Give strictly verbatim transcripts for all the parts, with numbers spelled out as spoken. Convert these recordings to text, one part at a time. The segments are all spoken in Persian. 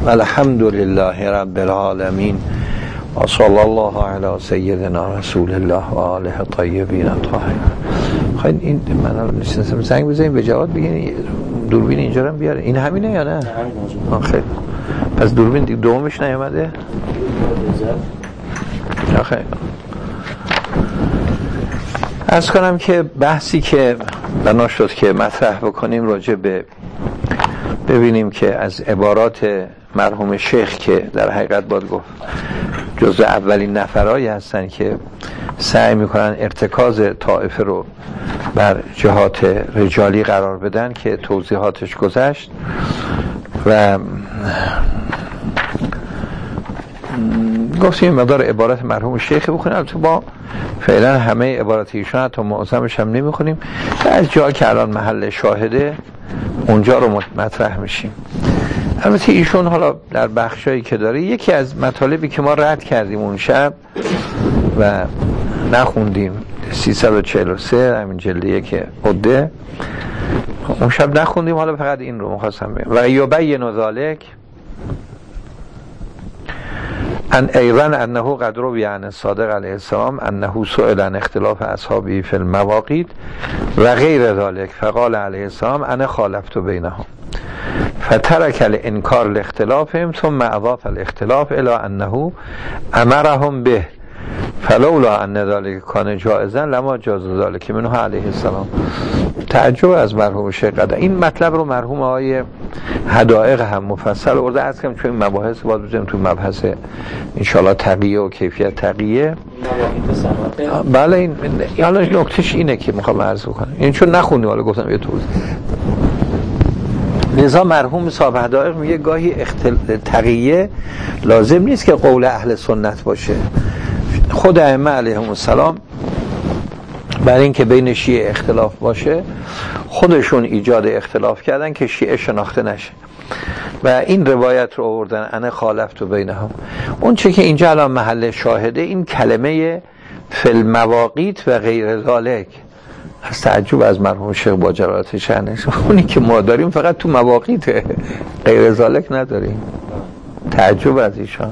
الحمد لله رب العالمین و صلی الله علی سیدنا رسول الله و آله طیبین الطاهرین. خیلی این من الان نشستم زنگ بزنیم به جواد بگین دوربین اینجا رو بیاره. این همینه یا نه؟ خیلی. پس دوربین دیگه دومش نیامده؟ خیلی. عرض کنم که بحثی که بنا شد که مطرح بکنیم راجع به ببینیم که از عبارات مرحوم شیخ که در حقیقت باید گفت جزء اولین نفرایی هستن که سعی میکنن ارتکاز طائفه رو بر جهات رجالی قرار بدن که توضیحاتش گذشت و گفتیم مقدار عبارت مرحوم شیخ بخونیم. البته با فعلا همه عبارات ایشان حتی معظمش هم نمیخونیم، از جا که الان محل شاهده اونجا رو مطرح میشیم. البته ایشون حالا در بخشایی که داره یکی از مطالبی که ما رد کردیم اون شب و نخوندیم سیصد و چهل و سه همین جلدیه که عده اون شب نخوندیم، حالا فقط این رو مخواستم بگم. و یبین ذالک ان ایضا انه قد روی عن الصادق علیه السلام انه سئل عن اختلاف اصحابه فی المواقیت و غیر ذلک فقال علیه السلام انا خالفت بینهم فترک الانکار لاختلافهم ثم اضاف الاختلاف الى انه امرهم به فلولا ان ذلك کان جائزا لما جاز ذلك منه علیه السلام. تعجب از مرحوم شیخ قدر این مطلب رو مرحوم آقای حدائق هم مفصل آورده. از کم چون این مباحث باید بزنیم تو مبحث انشاءالله تقیه و کیفیت تقیه. بله این حالا نکتهش اینه که میخوام عرض بکنم، این چون نخوندیم حالا گفتم یه توضیح. لذا مرحوم صاحب حدائق میگه گاهی اختل... تقیه لازم نیست که قول اهل سنت باشه. خود ائمه علیهم السلام برای اینکه بین شیعه اختلاف باشه خودشون ایجاد اختلاف کردن که شیعه شناخته نشه و این روایت رو آوردن انا خالفت بینهم. اون چه که اینجا الان محل شاهده این کلمه فی المواقیت و غیر ذالک. از تعجب از مرحوم شیخ با جلالت شأنش، اونی که ما داریم فقط تو مواقیت، غیر ذالک نداریم. تعجب از ایشان.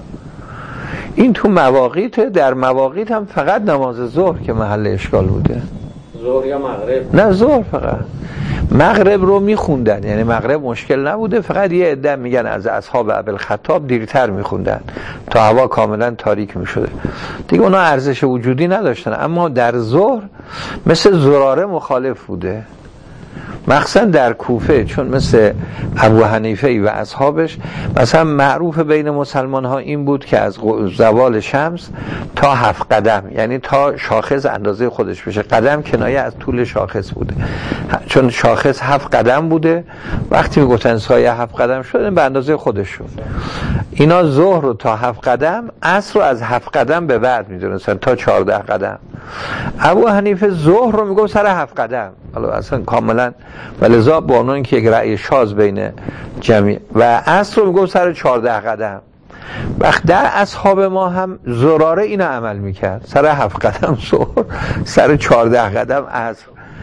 این تو مواقیت، در مواقیت هم فقط نماز ظهر که محل اشکال بوده. ظهر یا مغرب؟ نه ظهر فقط. مغرب رو میخوندن، یعنی مغرب مشکل نبوده، فقط یه عده میگن از اصحاب ابوالخطاب دیرتر میخوندن تا هوا کاملا تاریک میشده دیگه، اونا ارزش وجودی نداشتن. اما در ظهر مثل زراره مخالف بوده، مخصوصا در کوفه، چون مثل ابو حنیفه و اصحابش مثلا معروف بین مسلمان ها این بود که از زوال شمس تا هفت قدم، یعنی تا شاخص اندازه خودش بشه. قدم کنایه از طول شاخص بوده، چون شاخص هفت قدم بوده، وقتی میگفتن سایه هفت قدم شده به اندازه خودش شد. اینا ظهر رو تا هفت قدم، عصر رو از هفت قدم به بعد میدونستن تا چهارده قدم. ابو حنیفه ظهر رو میگفت سر هفت قدم، حالا اصلا کاملا ولذا با عنوان که یک رأی شاذ بین جمعی و عصر رو میگفت سر چهارده قدم. وقت در اصحاب ما هم زراره اینو عمل میکرد، سر هفت قدم ظهر، سر چهارده قدم عصر.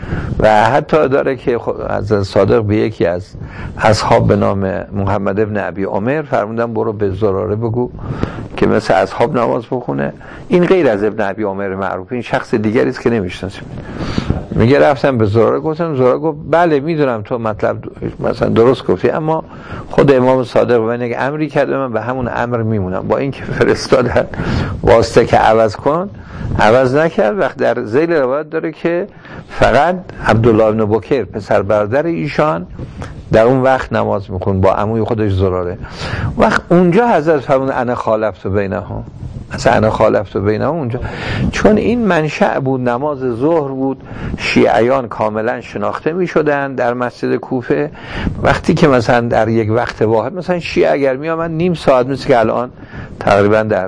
و حتی داره که از صادق به یکی از اصحاب به نام محمد ابن ابی عمر فرمودن برو به زراره بگو که مثل اصحاب نماز بخونه. این غیر از ابن ابی عمر معروف، این شخص دیگری است که نمیشناسیم. میگه رفتم به زراره گفتم، زراره گفت بله میدونم تو مطلب مثلا درست گفتی، اما خود امام صادق به من یک امری کرده، من به همون امر میمونم. با اینکه فرستادن واسطه که عوض کن، عوض نکرد. وقت در ذیل روایت داره که فقط عبدالله بن بکر پسر برادر ایشان در اون وقت نماز میخون با عموی خودش زراره. وقت اونجا حضرت فرمود انا خالفت بینهم، مثلا انا خالفت بینهم اونجا، چون این منشأ بود، نماز ظهر بود، شیعیان کاملا شناخته میشدن در مسجد کوفه. وقتی که مثلا در یک وقت واحد مثلا شیعه اگر میامد نیم ساعت، مثل که الان تقریبا در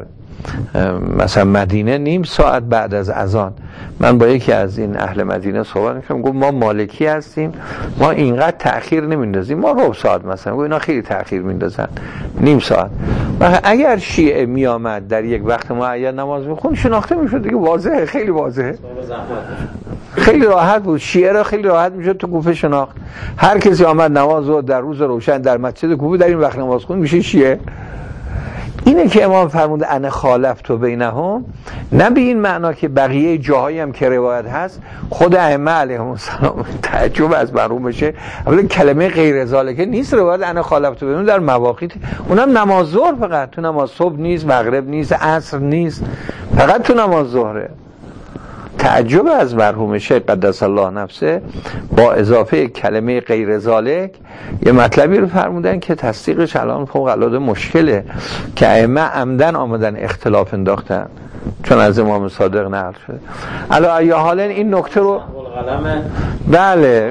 مثلا مدینه نیم ساعت بعد از اذان، من با یکی از این اهل مدینه صحبت می‌کردم، گفت ما مالکی هستیم، ما اینقدر تأخیر نمیندازیم، ما ربع ساعت مثلا، گفت اینا خیلی تأخیر میندازن، نیم ساعت. و اگر شیعه میامد در یک وقت معین نماز میخوند شناخته میشد دیگه، واضحه، خیلی واضحه، خیلی راحت بود، شیعه را خیلی راحت میشد تو کوفه شناخت. هر کسی آمد نماز رو در روز روشن در مسجد کوفه در این وقت نماز خوند میشه شیعه. اینه که امام فرمود انا خالفت بینهم، نه به این معنا که بقیه جاهایی هم که روایت هست خود ائمه علیهم السلام تعجب از مرحوم بشه. اولا کلمه غیر ذالک نیست روایت انا خالفت بینهم در مواقیت، اونم نماز ظهر فقط، تو نماز صبح نیست، مغرب نیست، عصر نیست، فقط تو نماز ظهره. تعجب از مرحوم شیخ قدس الله نفسه با اضافه کلمه غیر ذالک یه مطلبی رو فرمودن که تصدیقش الان فوق العاده مشکله که ائمه عمدن آمدن اختلاف انداختن، چون از امام صادق نقل شده. علی ای حال این نکته رو بله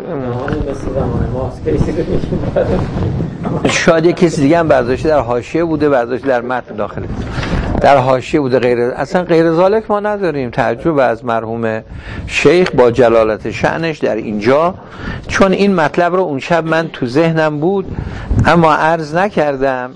شاید کسی دیگه هم برداشته در حاشیه بوده، برداشته در متن داخله، در حاشیه بوده، غیر اصلا غیر ذالک ما نداریم. تعجب از مرحوم شیخ با جلالت شأنش در اینجا، چون این مطلب رو اون شب من تو ذهنم بود اما عرض نکردم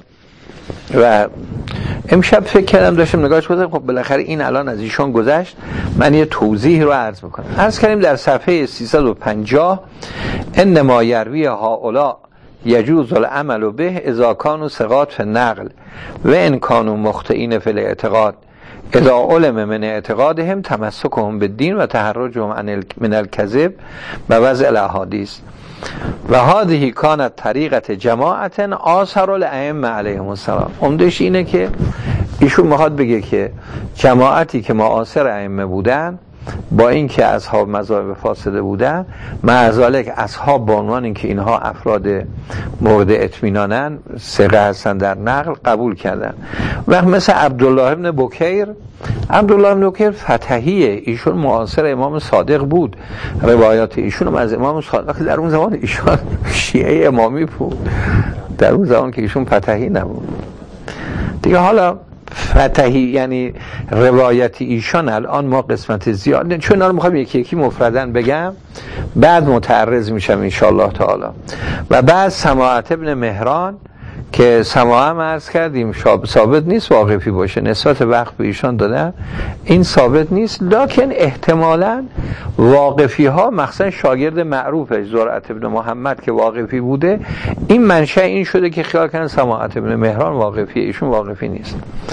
و امشب فکر کردم داشتم نگاهش کنم، خب بالاخره این الان از ایشان گذشت، من یه توضیح رو عرض میکنم. عرض کردیم در صفحه سیصد و پنجاه انما یروی هؤلاء یجوز العمل به اذا کانوا ثقات فی النقل و ان کانوا مخطئین فی الاعتقاد اذا علم من اعتقادهم تمسکهم بالدین و تحرجهم من الکذب و وضع الاحادیث و هذه کانت طریقت جماعت آثر الائمه علیهم السلام. عمدش اینه که ایشون میخواد بگه که جماعتی که معاصر ائمه بودن با اینکه اصحاب مذاهب فاسده بودن، مع ذالک اصحاب با عنوان اینکه اینها افراد مورد اطمینانن، ثقه هستن در نقل، قبول کردن. وقت مثل عبدالله ابن بکیر، عبدالله ابن بکیر فتحیه، ایشون معاصر امام صادق بود، روایات ایشون هم از امام صادق، در اون زمان ایشون شیعه امامی بود، در اون زمان که ایشون فتحی نبود دیگه. حالا فتحی یعنی روایت ایشان الان ما قسمت زیاد، چون اینا رو میخوام یکی یکی مفردن بگم، بعد متعرض میشم انشاءالله تعالی. و بعد سماعت ابن مهران که سماع هم عرض کردیم ثابت نیست واقفی باشه، نسبت وقف به ایشان دادن، این ثابت نیست، لکن احتمالاً واقفی ها مخصوصا شاگرد معروفش زرعت ابن محمد که واقفی بوده، این منشأ این شده که خیال کنن سماعت ابن مهران واقفی، ایشون واقفی نیست.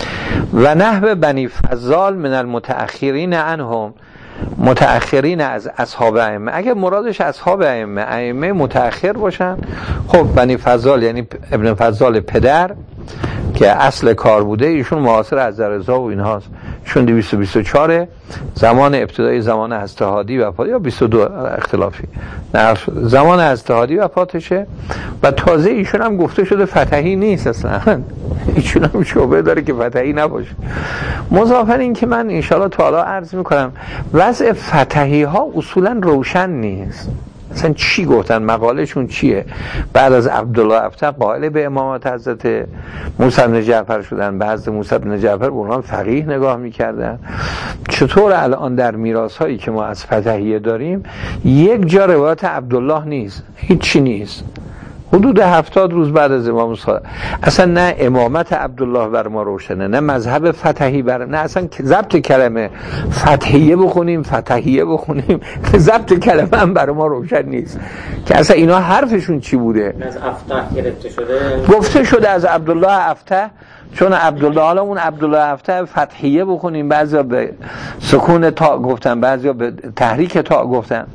و نحو بنی فضال من المتأخرین عنهم، متأخرین از اصحاب ائمه، اگه مرادش اصحاب ائمه ائمه متأخر باشن، خب بنی فضال یعنی ابن فضال پدر که اصل کار بوده، ایشون معاصر از رضا و اینهاست، چون دویست و بیست و چهار زمان ابتدای زمان هستهادی وفات، یا بیست و دو اختلافی نه زمان هستهادی وفاتشه، و تازه ایشون هم گفته شده فتحی نیست اصلا، ایشون هم شعبه داره که فتحی نباشه. مضافاً این که من انشاءالله تعالی عرض میکنم وضع فتحی ها اصولا روشن نیست، اصلا چی گفتن، مقالشون چیه. بعد از عبدالله افتح قائل به امامت حضرت موسی بن جعفر شدن، به حضرت موسی بن جعفر به عنوان فقیه نگاه میکردن. چطور الان در میراث هایی که ما از فتحیه داریم یک جا روایت عبدالله نیست، هیچی نیست، حدود هفتاد روز بعد از امام صادق، اصلا نه امامت عبدالله بر ما روشنه، نه مذهب فتحی بر، نه اصلا ضبط کلمه فتحیه بخونیم فتحیه بخونیم ضبط کلمه هم بر ما روشن نیست که اصلا اینا حرفشون چی بوده. از افتح گرفته شده، گفته شده از عبدالله افتح، چون عبدالله، حالا اون عبدالله افتح فتحیه بخونیم، بعضیا به سکون تا گفتن، بعضیا به تحریک تا گفتن،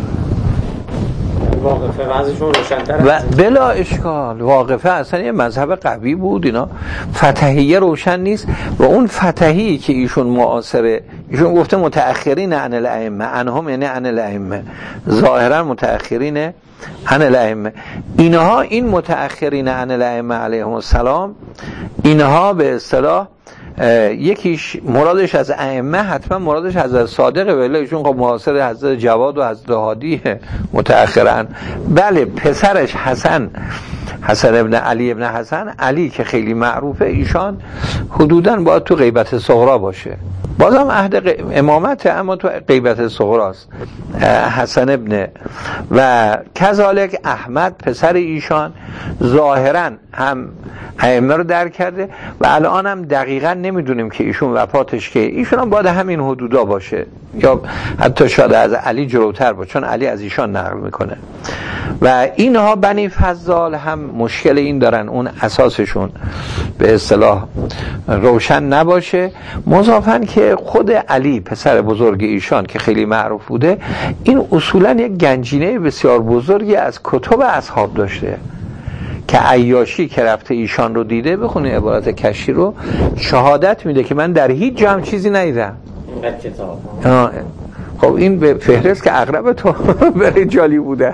واقفه بعضیشون روشن‌تر و بلا اشکال واقفه اصلا یه مذهب قوی بود، اینا فتحیه روشن نیست. و اون فتحی که ایشون معاصره، ایشون گفته متأخرین عن الائمه، عنهم یعنی عن الائمه، ظاهرا متأخرین عن الائمه، اینها این متأخرین عن الائمه علیهم السلام، اینها به اصطلاح یکیش مرادش از ائمه حتما مرادش از صادقه، ولی ایشون خب معاصر حضرت جواد و حضرت هادی متأخرن. بله پسرش حسن، حسن ابن علی ابن حسن، علی که خیلی معروفه، ایشان حدوداً باید تو غیبت صغرا باشه، بازم عهد امامت، اما تو غیبت صغراست. حسن ابن و کذالک احمد پسر ایشان ظاهرا هم ائمه رو درک کرده و الان هم دقیقا نمیدونیم که ایشون وفاتش که ایشون هم باید همین حدودا باشه یا حتی شاید از علی جلوتر باشه، چون علی از ایشان نقل میکنه. و اینها بنی فضال هم مشکل این دارن اون اساسشون به اصطلاح روشن نباشه، مضافاً که خود علی پسر بزرگ ایشان که خیلی معروف بوده، این اصولاً یک گنجینه بسیار بزرگی از کتب اصحاب داشته که عیاشی که رفته ایشان رو دیده، بخونی عبارت کشی رو، شهادت میده که من در هیچ جا هم چیزی ندیدم. خب این به فهرست که اقرب تو به رجالی بوده.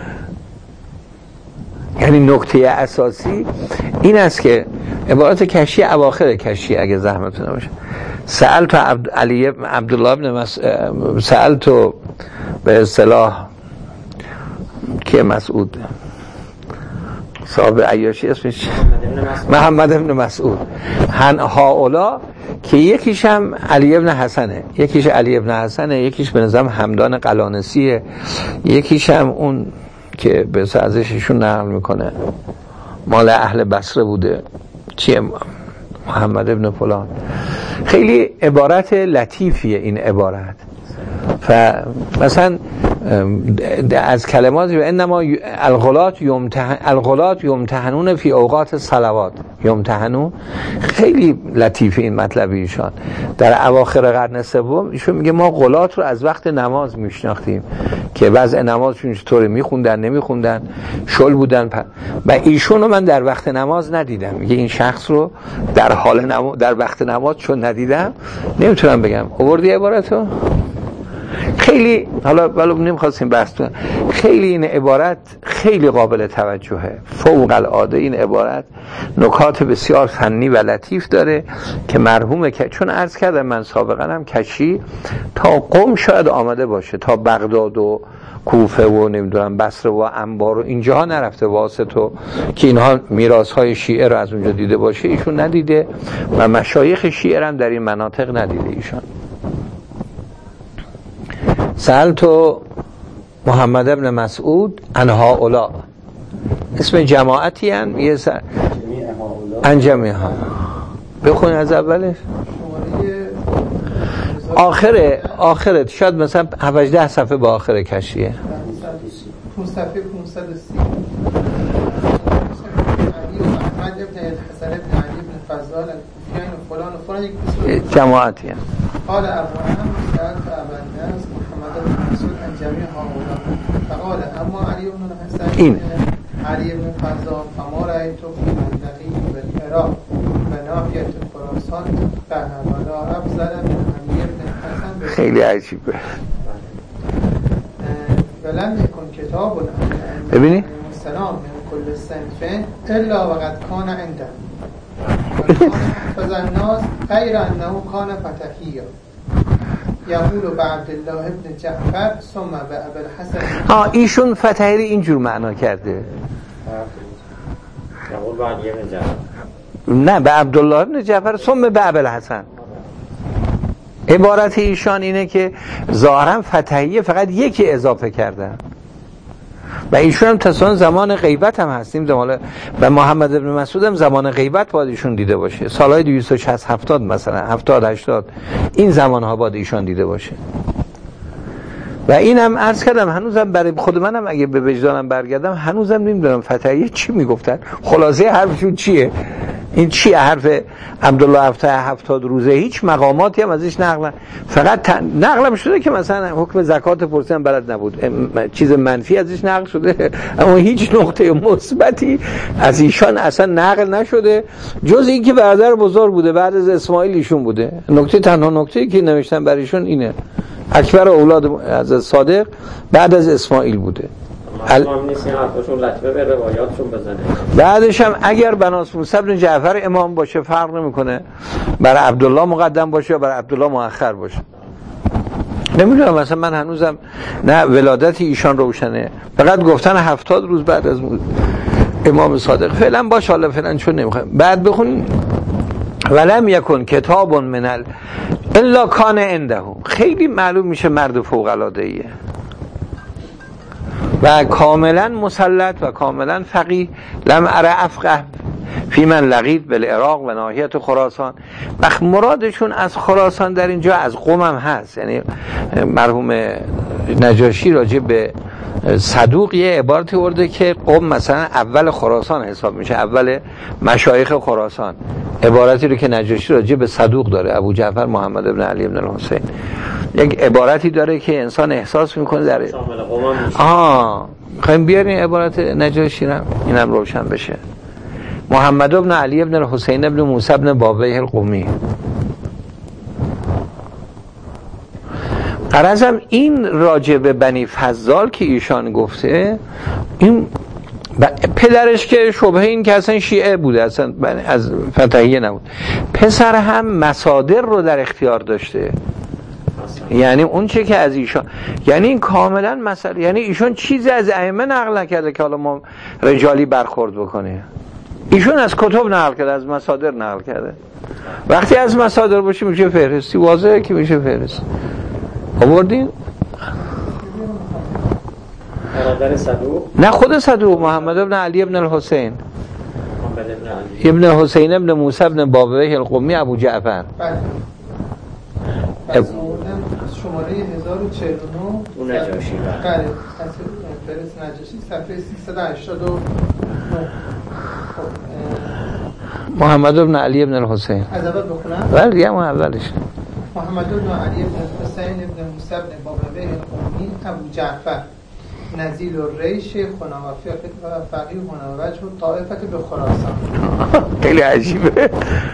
یعنی نکته اساسی این است که عبارت کشی اواخر کشی اگه زحمت نباشه، سأل تو عبد علی عبدالله ابن مس... سأل تو به اصطلاح که مسعود صاحب عیاشی اسمش محمد ابن مسعود هن هاولا که یکیش هم علی ابن حسنه، یکیش علی ابن حسنه، یکیش به نظام همدان قلانسیه، یکیش هم اون که به ازششون نقل میکنه مال اهل بصره بوده، چیه محمد ابن فلان. خیلی عبارت لطیفیه این عبارت. فمثلا از کلمات انما الغلات یمتحن الغلات یمتحنون فی اوقات صلوات یمتحنون، خیلی لطیفه این مطلب ایشان. در اواخر قرن سوم ایشون میگه ما غلات رو از وقت نماز میشناختیم که وضع نمازشون چطوری میخوندن نمیخوندن، شل بودن، و ایشون رو من در وقت نماز ندیدم. میگه این شخص رو در حال نماز در وقت نماز چون ندیدم نمیتونم بگم. آوردی عبارتو؟ خیلی حالا ولو نمیخواستیم بحث کنیم، خیلی این عبارت خیلی قابل توجهه، فوق العاده این عبارت نکات بسیار فنی و لطیف داره که مرحومه که چون عرض کردم من سابقا هم کشی تا قم شاید آمده باشه، تا بغداد و کوفه و نمیدونم بصره و انبار و اینجاها نرفته، واسطه که اینها میراث‌های شیعه رو از اونجا دیده باشه ایشون ندیده و مشایخ شیعه هم در این مناطق ندیده ایشان. سألتو محمد ابن مسعود عن هؤلاء، اسم جماعتی هم یه سر انجمی ها بخون از اولش آخره آخره شاید مثلا هفده صفحه با آخر کشیه صفحه پانصد و سی. علی و احمد ابن حسن ابن علی ابن فضال الکوفیان و فلان و فلان یک جماعتی هم. قال ابو عمرو سألت ابا الناس محمد بن مسعود عن جميع هؤلاء فقال اما علی بن الحسن این علی بن فضال فما رأيت في منطقه بالعراق و ناحیه خراسان ولا افضل من علی بن الحسن. خیلی عجیبه. ولم يكن كتاب ببینی السلام من كل صنف الا وقد كان عنده فالناس غير انه كان فتحيا یقول به عبدالله ابن جعفر ثم به ابوالحسن. ها ایشون فتحی اینجور معنا کرده، یقول به علی ابن جعفر، نه به عبدالله ابن جعفر ثم به ابوالحسن. عبارت ایشان اینه که ظاهرا فتحیه فقط یکی اضافه کردن و ایشون هم تصادفاً زمان غیبت هم هستیم زمان، و محمد ابن مسعود هم زمان غیبت باید ایشون دیده باشه، سالهای دویست و شصت هفتاد مثلا هفتاد هشتاد این زمانها باید ایشان دیده باشه. و اینم عرض کردم هنوزم برای خود منم اگه به وجدانم برگردم هنوزم نمیدونم فتحیه چی میگفتن، خلاصه حرفشون چیه، این چیه حرف عبدالله هفتاد روزه، هیچ مقاماتی هم ازش نقل فقط تن... نقلم شده که مثلا حکم زکات پرسیدن بلد نبود، چیز منفی ازش نقل شده اما هیچ نقطه مثبتی از ایشان اصلا نقل نشده جز این که برادر بزرگ بوده بعد از اسماعیل ایشون بوده. نکته تنها نکته‌ای که نوشتن برای ایشون اینه اکبر اولاد از صادق بعد از اسماعیل بوده. ال... بعدش هم اگر بناس موسی بن جعفر امام باشه فرق نمیکنه برای عبدالله مقدم باشه یا برای عبدالله مؤخر باشه. نمیدونم مثلا من هنوزم نه ولادت ایشان روشنه، فقط گفتن هفتاد روز بعد از امام صادق. فعلا باشه حالا فعلا چون نمیخوایم بعد بخونیم. ولم یکن کتاب من ال... الا کان عنده، خیلی معلوم میشه مرد فوق العاده ایه و کاملا مسلط و کاملا فقیه. لم اره افقه فی من لقید بالعراق و ناحیت خراسان. وقت مرادشون از خراسان در اینجا از قم هم هست، یعنی مرحوم نجاشی راجع به صدوق یه عبارتی ورده که قم مثلا اول خراسان حساب میشه، اول مشایخ خراسان. عبارتی رو که نجاشی راجع به صدوق داره، ابو جعفر محمد ابن علی ابن الحسین، یک عبارتی داره که انسان احساس میکنه در آه خواهیم بیارین عبارت نجاشی رو، اینم روشن بشه. محمد ابن علی ابن الحسین ابن موسی ابن بابیه القمی. غرضم این راجع به بنی فضال که ایشان گفته، این پدرش که شبهه این که اصلا شیعه بوده، اصلا از فتحیه نبود، پسر هم مصادر رو در اختیار داشته، یعنی اون چه که از ایشان، یعنی این کاملا مسئله، یعنی ایشون چیزی از ائمه نقل نکرده که حالا ما رجالی برخورد بکنه، ایشون از کتب نقل کرده، از مصادر نقل کرده. وقتی از مصادر باشه میشه فهرستی، واضحه که میشه فهرستی. آوردین؟ برادر صدوق؟ نه خود صدوق، محمد ابن علی ابن الحسین، محمد ابن علی ابن حسین ابن موسی ابن بابیه القمی ابو جعفر. بله. از شماره هزار و چهل و نه اون نجاشی. بله. از فرس نجاشی صفحه سیصد و هشتاد و نه. محمد ابن علی ابن الحسین. از اول بخونم؟ بله دیگه اون اولش. محمد ابن علی ابن الحسین ابن موسی ابن بابیه القمی ابو جعفر نزیل و ریش خنوافی و فقیه و وجه و طائفت به خراسان. خیلی عجیبه.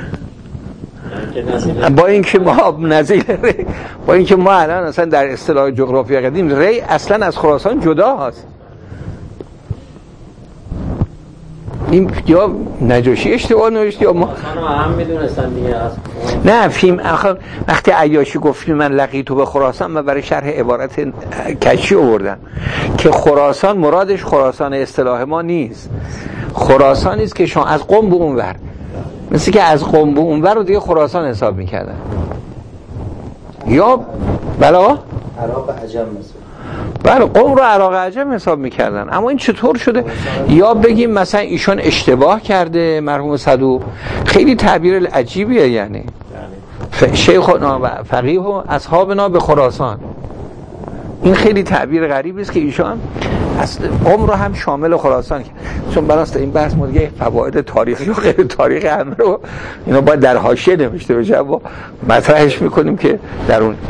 با اینکه ما نزیل ری، با اینکه ما الان اصلا در اصطلاح جغرافیا قدیم ری اصلا از خراسان جدا هست. این یا نجاشی اشتباه نوشت یا ما هم میدونستن دیگه. از نه فیلم آخر وقتی عیاشی گفت من لقیتو به خراسان، من برای شرح عبارت کشی آوردم که خراسان مرادش خراسان اصطلاح ما نیست، خراسانی است که شما از قم به اونور، مثل که از قم به اونور رو دیگه خراسان حساب میکردن، یا بلا عراق عجم مثلا، بله قم رو عراق عجم حساب میکردن. اما این چطور شده؟ یا بگیم مثلا ایشان اشتباه کرده مرحوم صدوق، خیلی تعبیر عجیبیه، یعنی شیخنا و فقیه و اصحابنا به خراسان، این خیلی تعبیر غریبی است که ایشان اصل قم رو هم شامل خراسان کرد. چون براست این بحث ما دیگه فواید تاریخی و غیر تاریخی همه رو اینا باید در حاشیه نوشته بشه، ما مطرحش میکنیم که در اون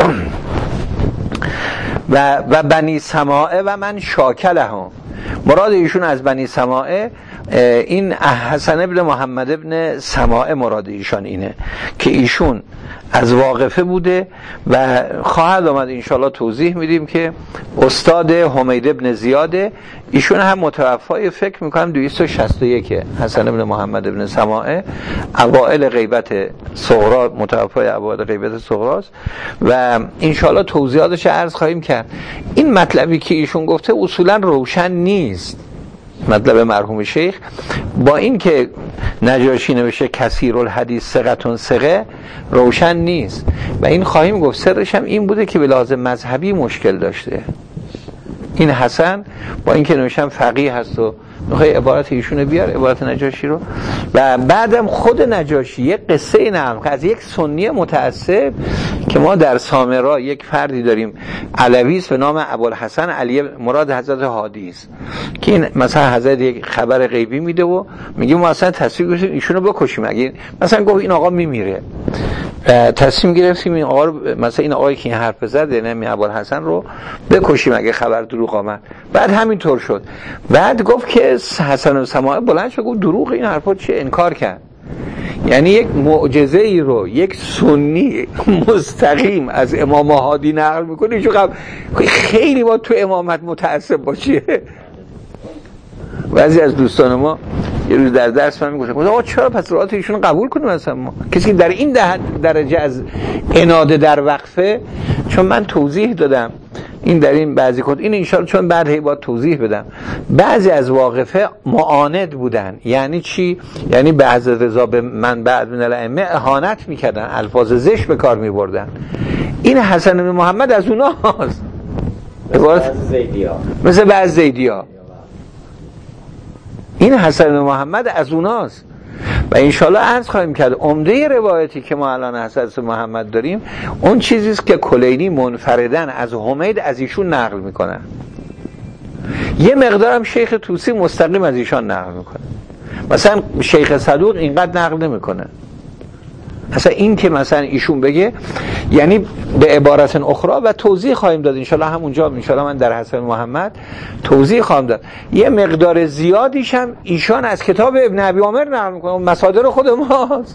و و بنی سماعه و من شاکله ها، مراد ایشون از بنی سماعه این حسن ابن محمد ابن سماعه مراد ایشان اینه که ایشون از واقفه بوده و خواهد آمد انشاءالله توضیح میدیم که استاد حمید ابن زیاده، ایشون هم متوفای فکر میکنم دویست و شصت و یک، حسن ابن محمد ابن سماعه اوائل غیبت صغرا، متوفای اوائل غیبت صغراست و انشاءالله توضیحاتش عرض خواهیم کرد. این مطلبی که ایشون گفته اصولا روشن نیست، مطلب مرحوم شیخ، با این که نجاشی نوشته کثیر الحدیث ثقتون ثقه روشن نیست و این خواهیم گفت سرش هم این بوده که به لحاظ مذهبی مشکل داشته. این حسن با این که نوشتم فقیه هست و میخوای عبارت ایشونو بیار، عبارت نجاشی رو، و بعدم خود نجاشی یک قصه نقل از یک سنی متعصب که ما در سامرا یک فردی داریم علوی به نام ابوالحسن علی مراد حضرت هادی است که این مثلا حضرت یک خبر غیبی میده و میگه ما اصلا تصمیم گرفتیم ایشونو بکشیم، اگه مثلا گفت این آقا میمیره، تصمیم گرفتیم این آقا رو، مثلا این آقایی که این حرف زد یعنی ابوالحسن رو بکشیم اگه خبر دروغ آمد. بعد همینطور شد. بعد گفت که حسن و سماعه بلند شد گفت دروغ این حرفا چه، انکار کرد. یعنی یک معجزه ای رو یک سنی مستقیم از امام هادی نقل میکنه، چون خیلی با تو امامت متعصب باشه. بعضی از دوستان ما یه روز در درس من میگفتن آقا چرا پس روایت ایشون قبول کنیم مثلا ما، کسی که در این درجه از اناده در وقفه، چون من توضیح دادم این در این بعضی کتب، این انشاءالله چون بعد هی باید توضیح بدم، بعضی از واقفه معاند بودن. یعنی چی؟ یعنی به حضرت رضا به من بعد من الائمه اهانت میکردن، الفاظ زشت به کار میبردن. این حسن بن محمد از اونها هست، مثل بعض زیدیا. این حسن بن محمد از اوناست و انشالله عرض خواهیم کرد عمده روایتی که ما الان حضرت محمد داریم اون چیزیست که کلینی منفردن از حمید از ایشون نقل میکنن، یه مقدارم شیخ طوسی مستقیم از ایشان نقل میکنه، مثلا شیخ صدوق اینقدر نقل نمیکنه. اصلا این که مثلا ایشون بگه، یعنی به عبارت اخرى و توضیح خواهیم داد انشالله همونجا، انشالله من در حسن محمد توضیح خواهم داد، یه مقدار زیادیش هم ایشان از کتاب ابن ابی عمر نقل میکنه، مصادر خود ماست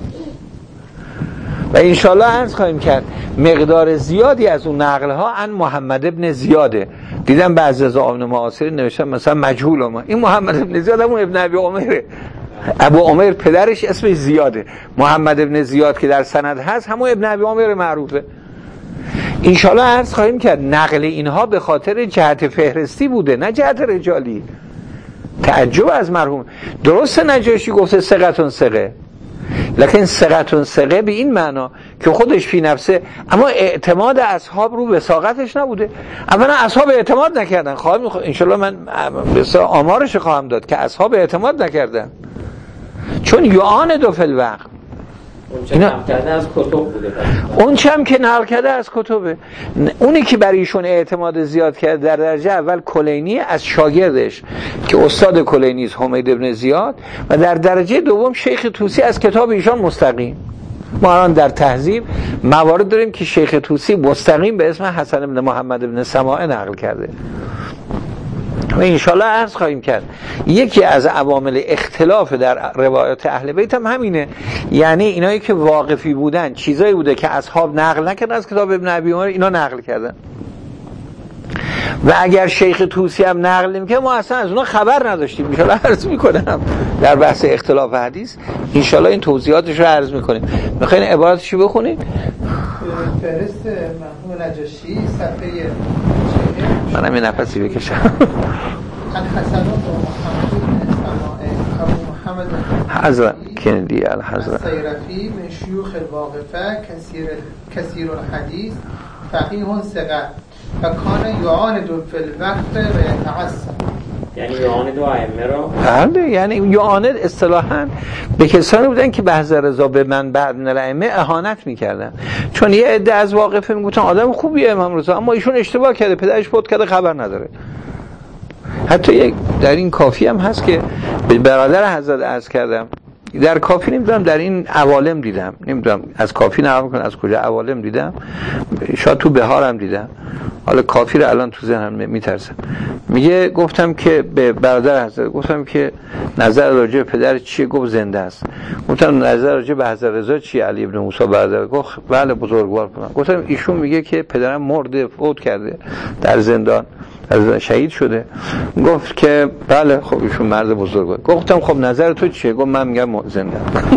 و انشالله عرض خواهیم کرد مقدار زیادی از اون نقل ها عن محمد ابن زیاده. دیدم بعضی از آمن معاصرین نوشتن مثلا مجهول ما، این محمد ابن زیاد همون ابن ابی عمره، ابو عمر پدرش اسمش زیاده، محمد ابن زیاد که در سند هست همون ابن ابی عمر معروفه. انشالله عرض خواهیم کرد نقل اینها به خاطر جهت فهرستی بوده نه جهت رجالی. تعجب از مرحوم، درست نجاشی گفته ثقتون ثقه، لکن ثقتون ثقه به این معنا که خودش فی نفسه، اما اعتماد اصحاب رو وثاقتش نبوده. اولا اصحاب اعتماد نکردن، خواهم انشالله من بسیار آمارش خواهم داد که اصحاب اعتماد نکردن، چون یعان دو فی الوقت اون چم کرده از کتب بوده، اون چم که نقل کرده از کتبه. اونی که برای ایشون اعتماد زیاد کرد در درجه اول کلینی از شاگردش که استاد کلینی است حمید ابن زیاد، و در درجه دوم شیخ طوسی از کتاب ایشان مستقیم. ما الان در تهذیب موارد داریم که شیخ طوسی مستقیم به اسم حسن بن محمد بن سماعه نقل کرده و انشالله عرض خواهیم کرد یکی از عوامل اختلاف در روایات اهل بیت هم همینه، یعنی اینایی که واقفی بودن چیزایی بوده که اصحاب نقل نکردن از کتاب ابن ابی عمر، اینا نقل کردن و اگر شیخ طوسی هم نقل نمی‌کرد ما اصلا از اونا خبر نداشتیم. انشالله عرض میکنم در بحث اختلاف حدیث انشالله این توضیحاتش رو عرض میکنیم. میخواین عبارتشو بخونید؟ فهرست مرحوم نجاشی صفحه منم یه نفسی بکشم. الحسن و محمد بن سماعه ابو محمد حضرت کندی الحضرت السیرفی من شیوخ الواقفه کثیر کثیر الحدیث فقیه ثقه و کان یعاند فی الوقت و یتعصب. یعنی یعاند و ائمه رو بله، یعنی یعاند اصطلاحاً به کسانی بودن که به حضرت رضا به من بعد من الائمه اهانت میکردن، چون یه عده از واقفه میگفتن آدم خوبیه امام رضا اما ایشون اشتباه کرده، پدرش فوت کرده خبر نداره. حتی یک در این کافی هم هست که به برادر حضرت عرض کردم، در کافی نمیدونم در این عوالم دیدم، نمیدونم از کافی نقل میکنم از کجا عوالم دیدم، شاید تو بهارم دیدم، حالا کافی رو الان تو ذهنم میترسم. میگه گفتم که به برادر حضرت گفتم که نظر راجع به پدر چیه؟ گفت زنده است. گفتم نظر راجع به حضرت رضا چیه؟ علی ابن موسی برادر. گفت بله بزرگوار کنم. گفتم ایشون میگه که پدرم مرده، فوت کرده در زندان، از شهید شده. گفت که بله خب ایشون مرد بزرگه. گفتم خب نظر تو چیه؟ گفت من میگم زنده.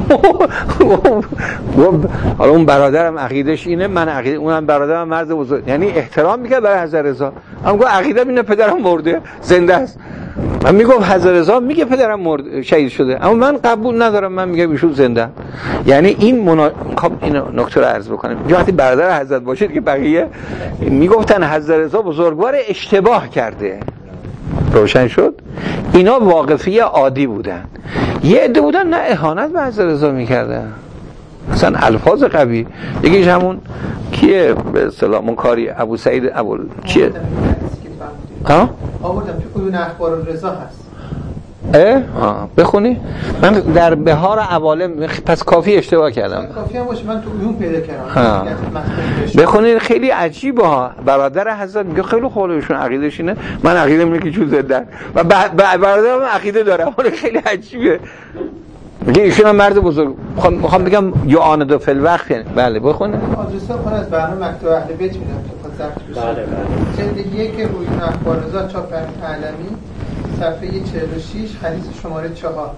گفت حالا اون برادرم عقیدش اینه، من عقیده اونم برادرم مرد بزرگ، یعنی احترام میکرد برای حضرت رضا. اما گفت عقیده اینه پدرم مرده زنده است. من میگم حضرت رضا میگه پدرم مرد شهید شده، اما من قبول ندارم، من میگم ایشون زنده. یعنی این منا... خب این نکته رو عرض بکنم، وقتی برادر حضرت باشید که بقیه میگفتن حضرت رضا بزرگوار اشتباه کرده، روشن شد. اینا واقفی عادی بودن. یه عده بودن نه اهانت به حضرت رضا میکردن، مثلا الفاظ قوی. یکیش همون کیه به اصطلاح منکاری ابو سعید ابو چیه ها آوردم تو کدوم اخبار الرضا هست. اه ها بخونی. من در بهار عوالم پس کافی اشتباه کردم. کافی هم باشه، من تو اون پیدا کردم. بخونید خیلی عجیبه ها. برادر حضرت میگه خیلی خوبشون عقیدهش اینه، من عقیده میگه که چون زدن و برادرم عقیده داره، ولی خیلی عجیبه. میگه ایشون هم مرد بزرگ. میخوام میخوام بگم یعاند و فی الوقت یعنی. بله بخونه. آدرس رو از برنامه مکتب اهل بیت میدم که خود ضبط بشه. بله بله. جلد یک روزنامه اخبار رضا چاپ علمی صفحه چهل و شش حدیث شماره چهار.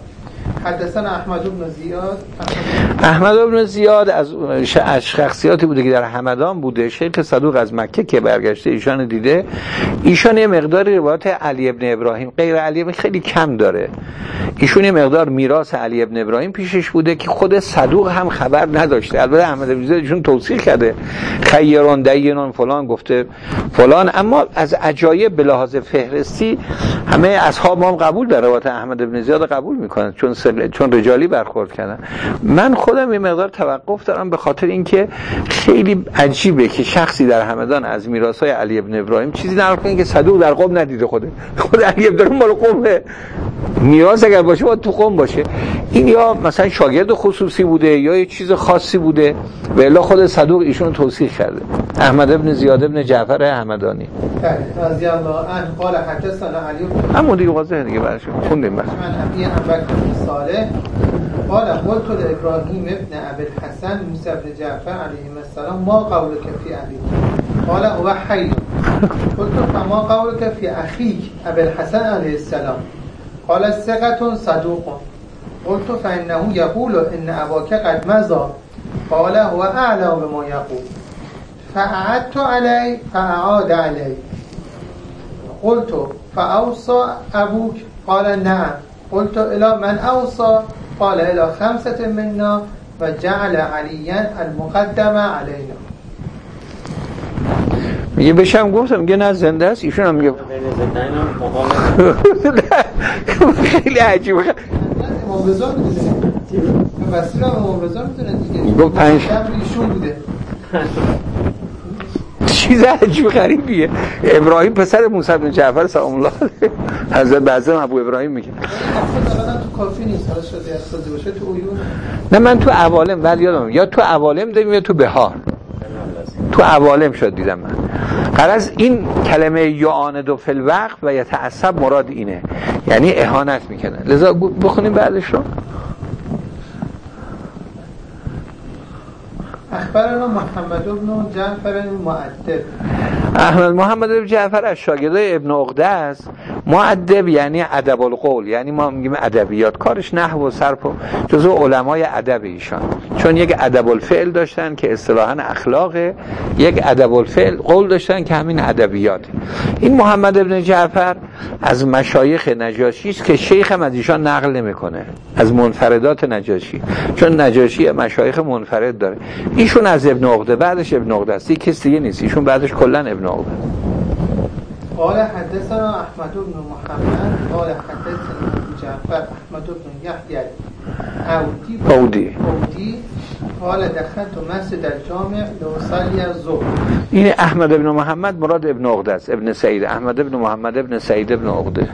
حدثنا احمد بن زیاد. احمد بن زیاد از شخصیاتی بوده که در همدان بوده. شیخ صدوق از مکه که برگشته ایشان دیده. ایشان یه مقداری روایت علی ابن ابراهیم غیر علی ابن خیلی کم داره. ایشون یه مقدار میراث علی ابن ابراهیم پیشش بوده که خود صدوق هم خبر نداشته. البته احمد بن زیاد ایشون توصیح کرده خیران دینان فلان گفته فلان، اما از عجایب به لحاظ فهرستی همه اصحاب ما هم قبول داره روایت احمد بن زیاد قبول میکنن چون چون رجالی برخورد کردن. من خودم یه مقدار توقف دارم به خاطر اینکه خیلی عجیبه که شخصی در همدان از میراثای علی ابن ابراهیم چیزی نقل کنه که صدوق در قم ندیده. خوده خود علی ابن ابراهیم مال قمه، میراث اگر باشه باید تو قم باشه. این یا مثلا شاگرد خصوصی بوده یا یه چیز خاصی بوده و الا خود صدوق ایشون توصیح کرده. احمد بن زیاد بن جعفر همدانی رضی الله عنه قال حدثنا علی بن همون دیگه واضحه دیگه برش خوندیم. بس من ابي بكر بن صالح قال قلت لابراهيم ابن ابي الحسن موسى بن جعفر عليهما السلام ما قولك في ابي؟ قال هو حي. قلت فما قولك في اخيك ابي الحسن عليه السلام؟ قال ثقة صدوق. قلت فانه يقول ان اباك قد مضى. قال هو اعلم بما يقول. فأعدت عليه فأعاد عليه. قلت فأوصى أبوك؟ قال نعم. قلت إلى من أوصى؟ قال إلى خمسة منا وجعل عليا المقدم علينا. میگه بشم گفتم میگه نه زنده است. ایشون هم میگه خیلی عجیبه. امام رضا میدونه وسیله امام رضا میدونه دیگه. گفت پنج ایشون بوده. چیز عجیب غریبیه. ابراهیم پسر موسی بن جعفر سلام الله حضرت بعضی ابو ابراهیم میگه. خودم تو کافی نیست حالا شده اصلا باشه تو عیون. نه من تو عوالم ولی یادم یا تو عوالم دیدم یا تو بهار. تو عوالم شد دیدم من. غرض این کلمه یعاند و فی الوقت و یتعصب مراد اینه، یعنی اهانت میکنه. لذا بخونیم بعدش رو. اخبرنا محمد بن جعفر المؤدب. احمد محمد بن جعفر از شاگردای ابن عقده است. مؤدب یعنی ادب القول، یعنی ما میگیم ادبیات، کارش نحو و صرف و جزو علمای ادب ایشان، چون یک ادب الفعل داشتن که اصطلاحاً اخلاقه، یک ادب الفعل قول داشتن که همین ادبیات. این محمد بن جعفر از مشایخ نجاشی است که شیخ هم از ایشان نقل نمیکنه، از منفردات نجاشی، چون نجاشی مشایخ منفرد داره. ایشون از ابن عقده، بعدش ابن عقده است، کسی دیگه نیست. ایشون بعدش کلا ابن عقده. قال حدثنا احمد بن محمد قال حدثنا ابو جعفر احمد بن يحيى عودي عودي عودي قال دخلت مسجد الجامع لأصلي الظهر. این احمد بن محمد مراد ابن عقده است، ابن سعید. احمد بن محمد ابن سعید ابن عقده.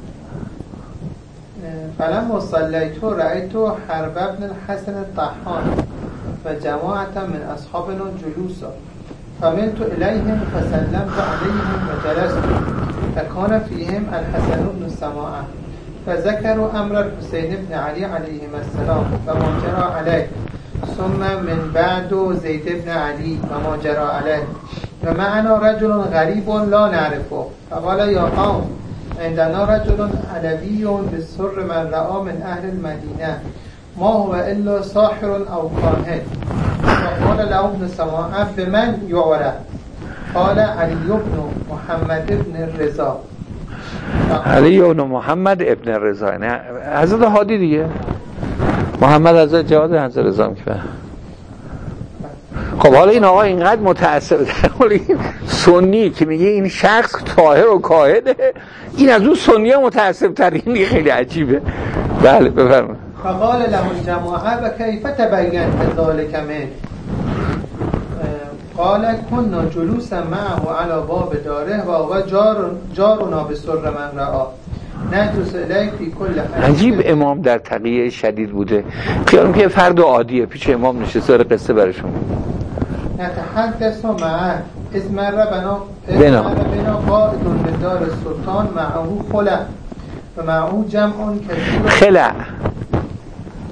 فلما صليت رأيت حرب بن الحسن الطحان وجماعة من أصحابنا جلوسا فملت إليهم فسلمت عليهم وجلست فكان فيهم الحسن بن سماعة فذكروا أمر الحسين بن علي عليهما السلام وما جرى عليه، ثم من بعد زيد بن علي وما جرى عليه، ومعنا رجل غريب لا نعرفه فقال يا قوم عندنا رجل علوي بالسر من رأى من أهل المدينة ما هو إلا ساحر أو كاهن. فقال له ابن سماعة بمن يعرف؟ قال علي بن محمد بن الرضا. علی بن محمد ابن الرضا، نه حضرت هادی دیگه، محمد حضرت جواد حضرت رضا میگه. خب حالا این آقا اینقدر متأثر در حالی سنی که میگه این شخص طاهر و کاهنه، این از اون سنی ها متأثر ترین، خیلی عجیبه. بله بفرمایید. فقال له الجماعه و کیف تبین ذلك من؟ قال كنا جلوسا معه على باب داره و هو جار جارنا بسر من رأى ندرس الیک فی کل حدیث. عجیب امام در تقیه شدید بوده، خیالم که فرد عادیه پیش امام نشسته داره قصه برشون. نتحدث معه اسم مر بنا بنا قائد من دار السلطان معه خلع و معه جمع کثیر. خلع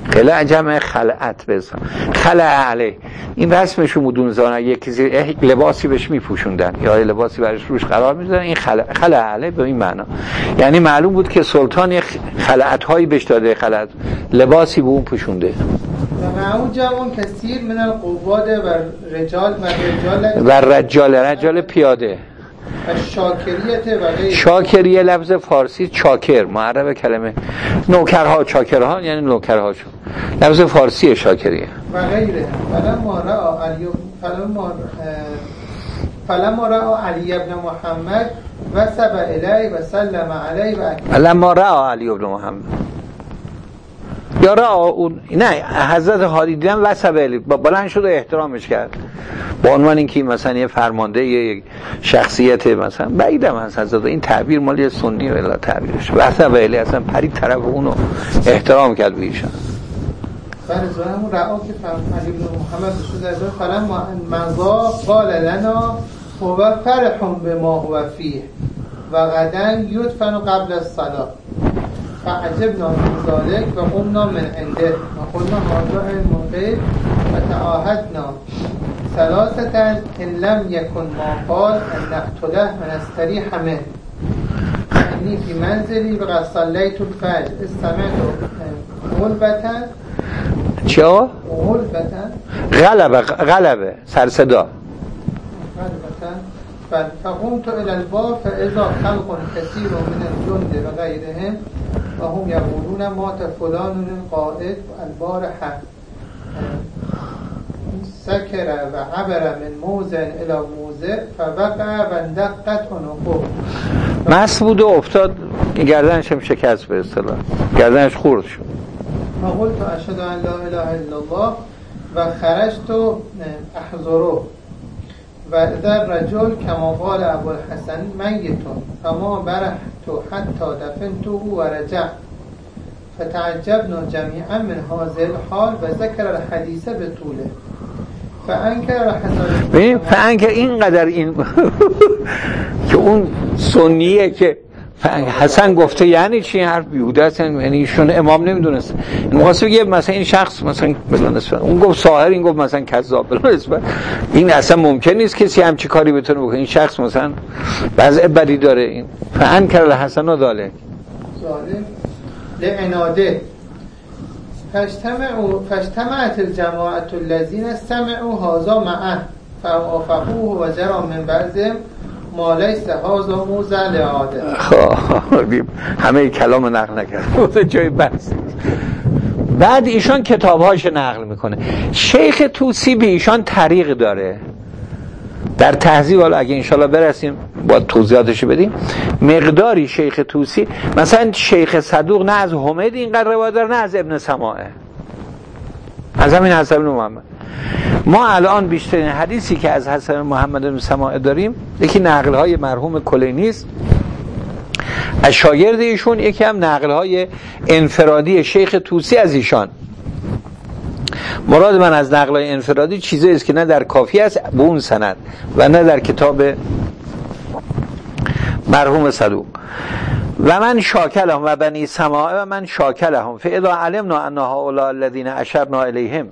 خلع جمع خلعت بزن خلع علیه این رسمشون بودون زانه یکی لباسی بهش میپوشوندن یا لباسی برش روش قرار میدادن این خلع, خلع علیه به این معنا یعنی معلوم بود که سلطان خلعت هایی بهش داده خلعت لباسی به اون پوشونده و معون جمعون کثیر من القواد و رجال و رجال و رجال رجال پیاده و شاکریت و غیر شاکریه لفظ فارسی چاکر معرب کلمه نوکرها چاکرها یعنی نوکرها شد لفظ فارسی شاکریه و غیره فلما رأى علی فلما فلما رأى علی ابن محمد وسب الیه و سلم علیه و فلما رأى علی ابن محمد یا رأى اون نه حضرت هادی دیدن وسب الیه بلند شد و احترامش کرد با عنوان اینکه مثلا یه فرمانده یک شخصیت مثلا بعیدم از حضرت این تعبیر مالی سنی و الا تعبیرش وسب الیه اصلا پرید طرف اونو احترام کرد به ایشان بله زنمون رعا که علی بن محمد بشود از فلما مضا قال لنا هو فرح بما هو فیه و غدا یدفن قبل الصلاة فعجبنا من ذلك و قمنا من عنده و قلنا هذا الموقع و تعاهدنا ثلاثة ان لم يكن ما قال ان نقتله و نستریح منه انی فی منزلی و قد صلیت الفجر استمعت غلبتا چیا؟ غلبتا غلبه غلبه سرصدا غلبتا فقمت الى الباب فاذا خلق كثير من الجند و غیرهم و هم یقولون مات فلان قائد البارحه سکر و عبر من موزن الى موزه فوقع و اندقت عنقه مست بود و افتاد گردنش هم شکست به اصطلاح گردنش خورد شد فقلت اشهد ان لا اله الا الله و خرجت احضره و در رجل کما قال ابو الحسن میتون فما برحت حتی دفنته و رجع فتعجبنا جميعا من هذه الحال و ذکر الحدیث به طوله فانکر الحسن ببین فانکر اینقدر این که اون سنیه که حسن گفته یعنی چی حرف بیهوده است یعنی ایشون امام نمیدونست این واسه بگه مثلا این شخص مثلا بلانست اون گفت ساحر این گفت مثلا کذاب بلانست این اصلا ممکن نیست کسی همچی کاری بتونه بکنه این شخص مثلا وضع بدی داره این فانکر الحسن و ذالک ظالم لعناده فاجتمعوا فاجتمعت الجماعة الذين استمعوا هذا معه فوافقوه و جرى من بعضهم ما لیس هذا موضع لعاده همه کلام نقل نکرد جای بحث بعد ایشان کتابهاش نقل میکنه شیخ طوسی به ایشان طریق داره در تهذیب حالا اگه انشالله برسیم با توضیحاتش بدیم مقداری شیخ طوسی مثلا شیخ صدوق نه از حمید اینقدر روایت داره نه از ابن سماعه از همین حسن بن محمد ما الان بیشترین حدیثی که از حسن محمد بن سماعه داریم یکی نقل‌های مرحوم کلینی است از شاگرد ایشون یکی هم نقل‌های انفرادی شیخ طوسی از ایشان مراد من از نقل‌های انفرادی چیزی است که نه در کافی است به اون سند و نه در کتاب مرحوم صدوق و من شاکلهم و بنی سماعه و من شاکلهم فاذا علمنا ان هؤلاء الذين اشرنا الیهم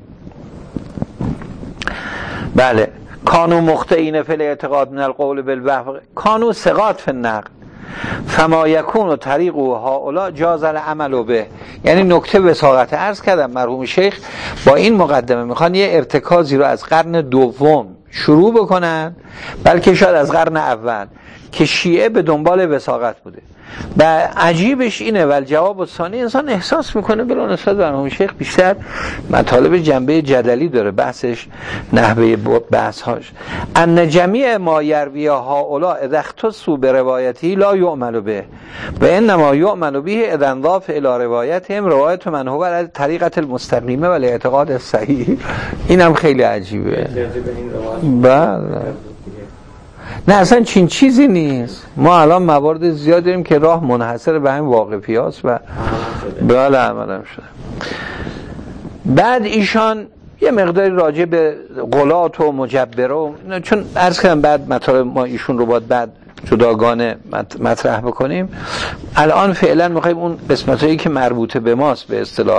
بله کانو مخطئین فی الاعتقاد من القول بالوحی کانو ثقات فی النقل فما یکون طریق و هؤلاء جاز العمل به یعنی نکته وثاقت عرض کردم مرحوم شیخ با این مقدمه میخوان یه ارتکازی رو از قرن دوم شروع بکنن بلکه شاید از قرن اول که شیعه به دنبال وثاقت بوده و عجیبش اینه و جواب الثانی انسان احساس میکنه بلا نسبت به مرحوم شیخ بیشتر مطالب جنبه جدلی داره بحثش نحوه بحثهاش ان جمیع ما یروی هؤلاء اذا اختصوا بروایتی لا یعمل به و انما یعمل به اذا انضاف الى روایتهم روایت من هو از طریقت المستقیمه و الاعتقاد الصحیح اینم خیلی عجیبه بله نه اصلا چین چیزی نیست ما الان موارد زیاد داریم که راه منحصر به همین واقفی هاست و بله عملم شده بعد ایشان یه مقداری راجع به غلات و مجبره و چون عرض کردم بعد مطالب ما ایشون رو باید بعد جداگانه مطرح بکنیم. الان فعلا میخوایم اون قسمتایی که مربوطه به ماست به اصطلاح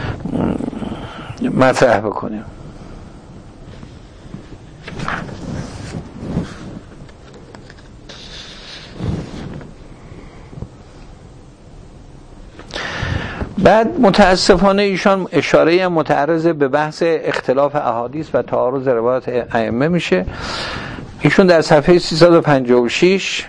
مطرح بکنیم. بعد متاسفانه ایشان اشاره هم متعرض به بحث اختلاف احادیث و تعارض روایات ائمه میشه. ایشون در صفحه سیصد و پنجاه و شش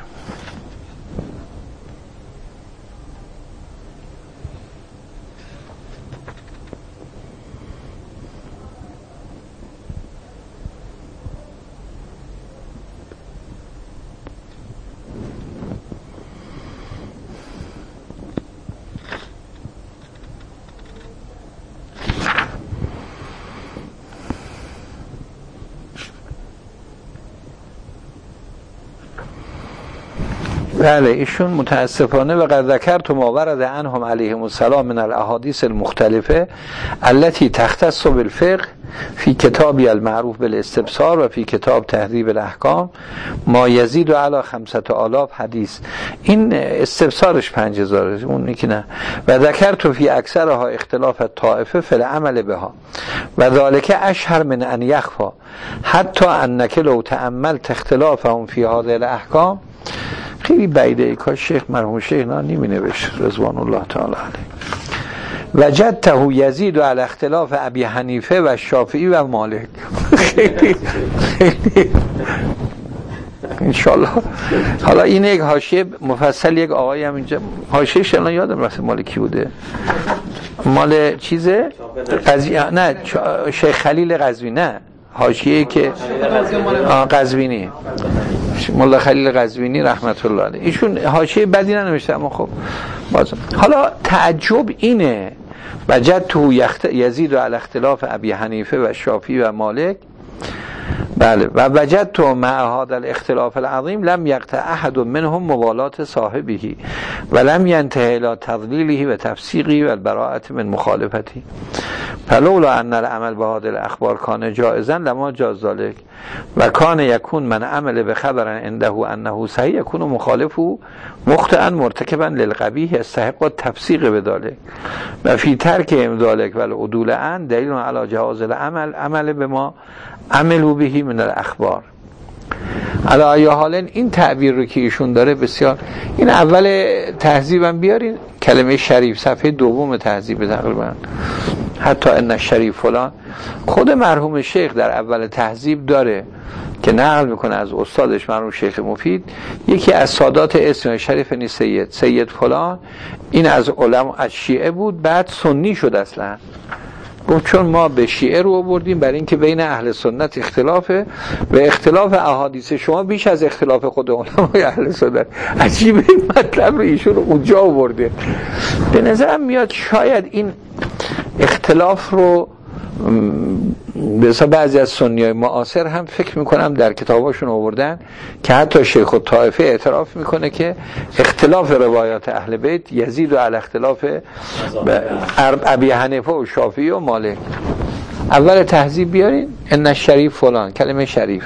بله ایشون متاسفانه و قد ذکرت ما ورد عنهم علیهم السلام من الاحادیث المختلفه التي تختص بالفقه فی کتابی المعروف بالاستبصار و فی کتاب تهذیب الاحکام ما یزید علی خمسة آلاف حدیث. این استبصارش پنج هزار، اون یکی نه. و ذکرت فی اکثرها اختلاف طائفه فی العمل بها و ذالک اشهر من ان یخفى حتی انک لو تأملت اختلافهم فی هذه الاحکام. خیلی بعیده ای کاش شیخ مرحوم شیخ نه نیمی نوشت رضوان الله تعالی علیه وجدته یزید علی اختلاف ابی حنیفه و شافعی و مالک. خیلی خیلی انشالله. حالا این یک حاشیه مفصل یک آقایی هم اینجا حاشیه شلان یادم رفت مال کی بوده، مال چیزه قزوی... نه شیخ خلیل قزوینی، نه حاشیه‌ای که قزوینی مولا خلیل قزوینی رحمت الله علیه، ایشون حاشیه بدی ننوشته اما خب باز. حالا تعجب اینه وجدته یزید علی اختلاف ابی حنیفه و شافعی و مالک. بله و وجدته مع هذا الاختلاف العظیم لم یقطع احد منهم موالات صاحبه و لم ينتهي الى تضلیله و تفسیقه و البراءة من مخالفته فلولا ان العمل بهذه الاخبار کان جائزا لما جاز ذلك و کان یکون من عمل بخبر عنده انه صحیح یکون مخالفه مخطئا مرتکبا للقبیح استحق التفسیق بذلك و فی ترک ذلك و العدول عن دلیل علی جواز العمل عمل بما عملو بهی من الاخبار. علی ای حال این تعبیر رو که ایشون داره بسیار، این اول تهذیبم بیارین کلمه شریف صفحه دوم تهذیب تقریبا حتی ان شریف فلان. خود مرحوم شیخ در اول تهذیب داره که نقل میکنه از استادش مرحوم شیخ مفید، یکی از سادات اسم شریف نیست سید سید فلان، این از علما از شیعه بود بعد سنی شد اصلا. گفت چون ما به شیعه رو آوردیم برای اینکه بین اهل سنت اختلافه و اختلاف احادیث شما بیش از اختلاف خود علمای اهل سنت. عجیبه این مطلب رو ایشون اونجا آورده. به نظرم میاد شاید این اختلاف رو به حساب بعضی از سنیای معاصر هم فکر میکنم در کتاباشون آوردن که حتی شیخ الطائفه اعتراف میکنه که اختلاف روایات اهل بیت یزید و علی اختلاف ابی حنیفه و شافعی و مالک. اول تهذیب بیارین ان شریف فلان کلمه شریف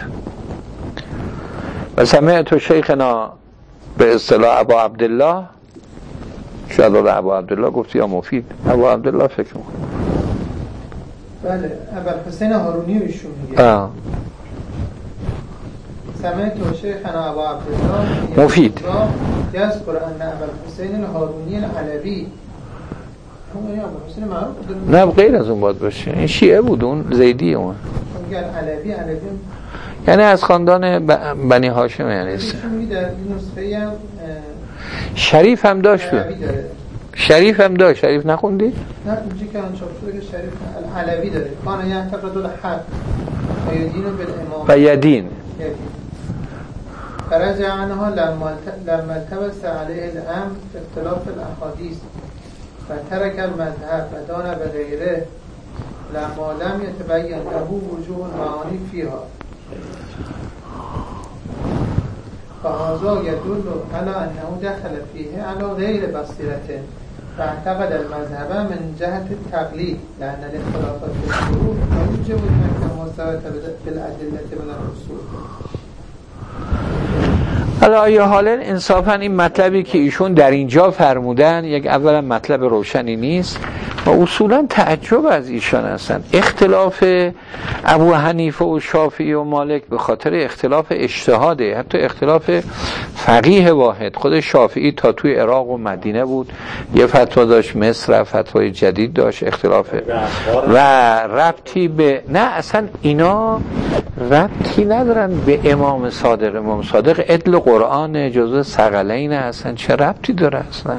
و سمعت شیخنا به اصطلاح ابا عبدالله، شاید ابا عبدالله گفت یا مفید ابا عبدالله فکر میکنم. بله ابوالحسین هارونی ایشون میگه سمعت شیخنا ابو عبدالله مفید یذکر ان ابوالحسین هارونی العلوی، اون ابوالحسین معروف بود نه غیر از اون باید باشه، این شیعه بود اون زیدی اون میگن علوی علوی یعنی از خاندان بنی هاشم. یعنی ایشون در این نسخه هم شریف هم داشت، شریف هم داشت. شریف نخوندی؟ نه اینجا که انچاپ شده که شریف علوی داره کانه یعتقد الحق و یدین بالامام و یدین فرجع عنها لما التبس علیه الامر اختلاف الاحادیث و ترک المذهب و دان به غیره لما لم یتبین له وجوه المعانی فیها فهذا يدل على انه دخل فيه على غیر بصیرته فاعتقد المذهب من جهة التقليد لأن الاختلافات في الفروع يوجب المساواة بالأدلة من الرسول. حالا آیه حالا انصافا این مطلبی که ایشون در اینجا فرمودن یک اولا مطلب روشنی نیست و اصولا تعجب از ایشان هستن. اختلاف ابو حنیفه و شافعی و مالک به خاطر اختلاف اجتهاده، حتی اختلاف فقیه واحد. خود شافعی تا توی عراق و مدینه بود، یه فتوا داشت، مصر فتوای جدید داشت، اختلافه و ربطی به نه اصلا اینا ربطی ندارن به امام صادق. امام صادق عدل قرآن جزء ثقلین اصلا چه ربطی داره اصلا؟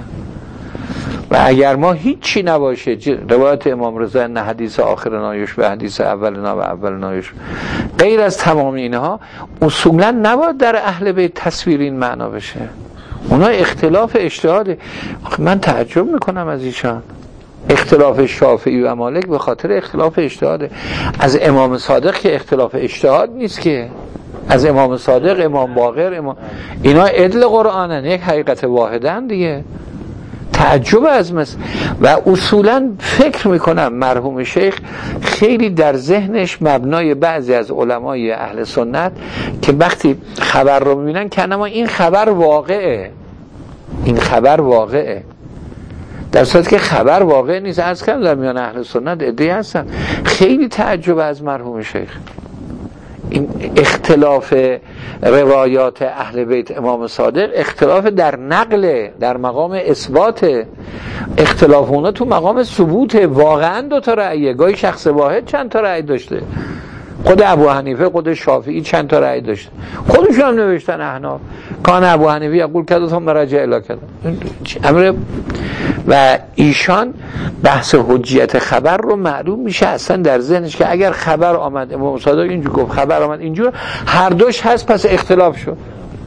و اگر ما هیچی نباشه روایت امام رضا نه حدیث آخر نایش به حدیث اول نا و اول نایش غیر از تمام اینها اصولا نباید در اهل بیت تصویر این معنا بشه. اونا اختلاف اجتهاده. من تعجب میکنم از ایشان. اختلاف شافعی و مالک به خاطر اختلاف اجتهاده. از امام صادق که اختلاف اجتهاد نیست که، از امام صادق، امام باقر، امام اینا عدل قرآنن، یک حقیقت واحدن دیگه. تعجب از مثل و اصولا فکر میکنم مرحوم شیخ خیلی در ذهنش مبنای بعضی از علمای اهل سنت که وقتی خبر رو میبینن که انما این خبر واقعه، این خبر واقعه، در صورتی که خبر واقع نیست. از کم در میان اهل سنت عده‌ای هستن. خیلی تعجب از مرحوم شیخ این اختلاف روایات اهل بیت امام صادق، اختلاف در نقل، در مقام اثبات، اختلاف اونا تو مقام ثبوت. واقعا دو تا رأیه، گاهی شخص واحد چند تا رأی داشته. خود ابو حنیفه، خود شافعی چند تا رأی داشته. خودشون هم نوشتن احناف کان ابو حنیفه یقول کذا ثم رجع الی کذا. امر و ایشان بحث حجیت خبر رو معلوم میشه اصلا در ذهنش که اگر خبر آمد امام صادق اینجور گفت، خبر آمد اینجور، هر دوش هست، پس اختلاف شد.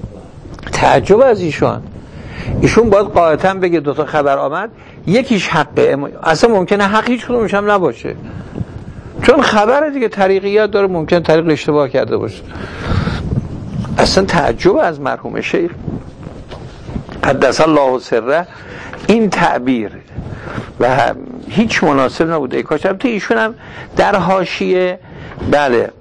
تعجب از ایشان. ایشون باید قاطعا بگه دو تا خبر آمد یکیش حقه، اصلا ممکنه حق هیچ کدومش هم نباشه، چون خبر دیگه طریقیات داره، ممکن طریق اشتباه کرده باشه. اصلا تعجب از مرحوم شیخ قدس الله سره این تعبیر و هیچ مناسب نبوده. ای کاش البته ایشون هم در حاشیه بله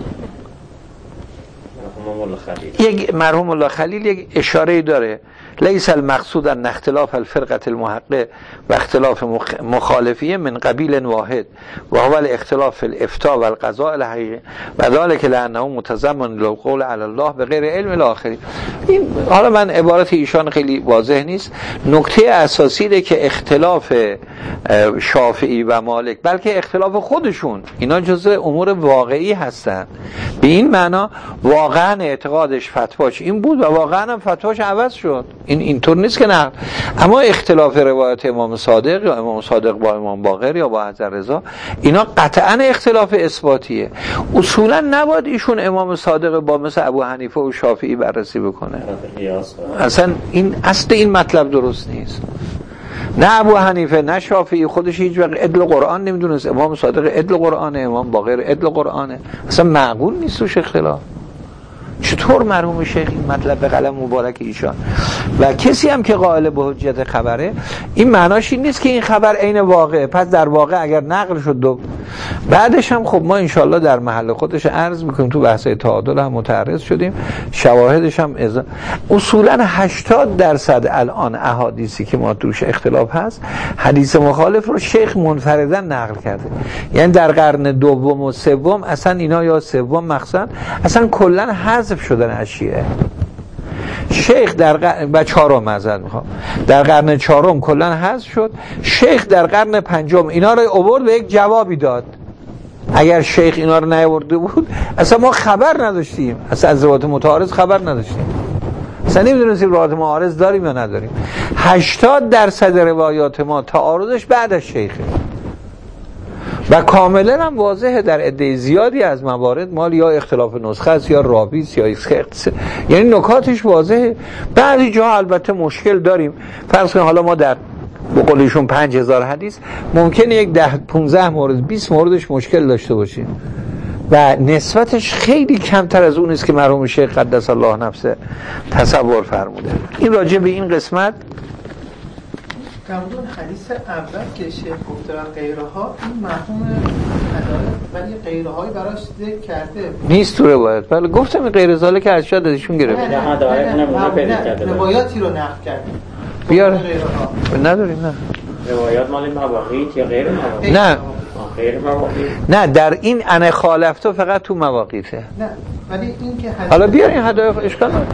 یک مرحوم الله خلیل یک اشاره داره، لیس المقصود ان اختلاف الفرقه المحقه و اختلاف مخالفیه من قبیل واحد و هو الاختلاف فی الافتاء و القضاء الحقیقی و ذلك لانه متضمن للقول علی الله بغیر علم الاخری. این حالا من عبارت ایشان خیلی واضح نیست. نکته اساسی اینه که اختلاف شافعی و مالک بلکه اختلاف خودشون اینا جزء امور واقعی هستند. به این معنا واقعا اعتقادش فتواش این بود و واقعا هم فتواش عوض شد. این اینطور نیست که نه. اما اختلاف روایت امام صادق یا امام صادق با امام باقر یا با حضرت رضا اینا قطعا اختلاف اثباتیه. اصولا نباید ایشون امام صادق با مثل ابو حنیفه و شافعی بررسی بکنه. اصلا این اصل این مطلب درست نیست. نه ابو حنیفه نه شافعی خودش هیچ وقت عدل قرآن نمیدونست. امام صادق عدل قرآنه، امام باقر عدل قرآنه. اصلا معقول نیست توش اختلاف. چطور مرحوم شیخ این مطلب به قلم مبارک ایشان و کسی هم که قائل به حجیت خبره این معناش این نیست که این خبر عین واقعه، پس در واقع اگر نقل شد دو بعدش هم خب ما انشالله در محل خودش عرض میکنیم، تو بحث تعادل هم متعرض شدیم، شواهدش هم از اصولا هشتاد درصد الان احادیثی که ما توش اختلاف هست حدیث مخالف رو شیخ منفرداً نقل کرده. یعنی در قرن دوم و سوم اصلا اینا یا سوم مخصوصا اصلا کلا حذف شدن از شیعه. شیخ در قرن و چهارم معذرت میخوام در قرن چهارم کلا حذف شد. شیخ در قرن پنجم اینا رو آورد به یک جوابی داد. اگر شیخ اینا رو نیاورده بود اصلا ما خبر نداشتیم، اصلا از روایت متعارض خبر نداشتیم، اصلا نمیدونستیم روایت معارض داریم یا نداریم. هشتاد درصد روایات ما تعارضش بعد از شیخه و کاملا هم واضحه در عده زیادی از موارد مال یا اختلاف نسخه است یا راوی است یا اسخط، یعنی نکاتش واضحه. بعضی جاها البته مشکل داریم. فرض کنید حالا ما در به قول ایشون پنج هزار حدیث ممکنه یک ده پانزده مورد بیست موردش مشکل داشته باشیم و نسبتش خیلی کمتر از اون است که مرحوم شیخ قدس الله نفسه تصور فرموده. این راجع به این قسمت در مورد اون حدیث اول که شیخ گفته و غیره ها این مفهوم هدایت ولی غیره هایی براش ذکر کرده نیست تو روایت. بله گفتم این غیر ذالک که از شاید ازشون گرفت. نه هدایت نمونه پیدا کرده روایاتی رو نقل کرده بیار نداریم. نه روایات مال مواقیت یا غیر مواقیت؟ نه غیر مواقیت نه در این انا خالفتو فقط تو مواقیته. نه ولی این که حدیث حالا بیار این هدایت اشکال نداره.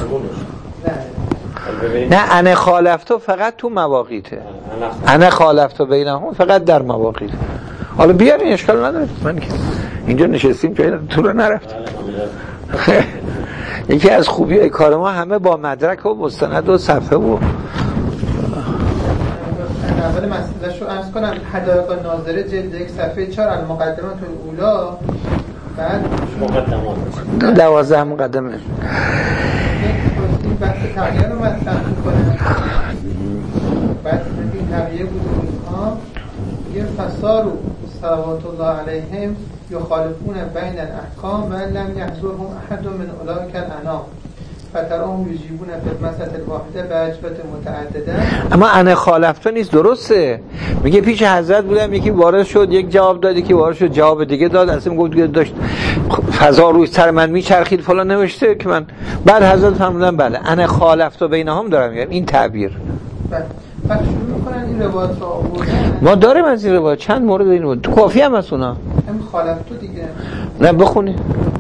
نه نه انا خالفتو فقط تو مواقیته. انا خالفتو بینهم فقط در مواقیت. حالا بیار این اشکال نداره. من که اینجا نشستیم که تو رو نرفت. یکی از خوبی کار ما همه با مدرک و مستند و صفحه و اول مسئله‌شو عرض کنم. حدایق ناظره جلد یک صفحه چهار المقدمات الاولا بعد مقدمات دوازده مقدمه این بحث تغییر رو مطرح می‌کنه. بعد این تغییر بود اونها یه فسارو صلوات الله علیهم یخالفون بین الاحکام و لم یحضرهم احد من اولئک الانام فترهم یجیبون فی المسألة الواحده باجوبة متعدده. اما انا خالفتو نیست. درسته میگه پیش حضرت بودم یکی وارد شد یک جواب داد یکی وارد شد جواب دیگه داد اصلا گفت دیگه داشت فضا روی سر من میچرخید فلان نوشته که من بعد حضرت فرمودن بله انا خالفتو بینهم دارم میگم این تعبیر. بله بعد شروع میکنن این روایت رو آوردن. ما داریم از این روایت چند مورد این بود تو کافی هم از اونا هم خالفتو دیگه نه بخونی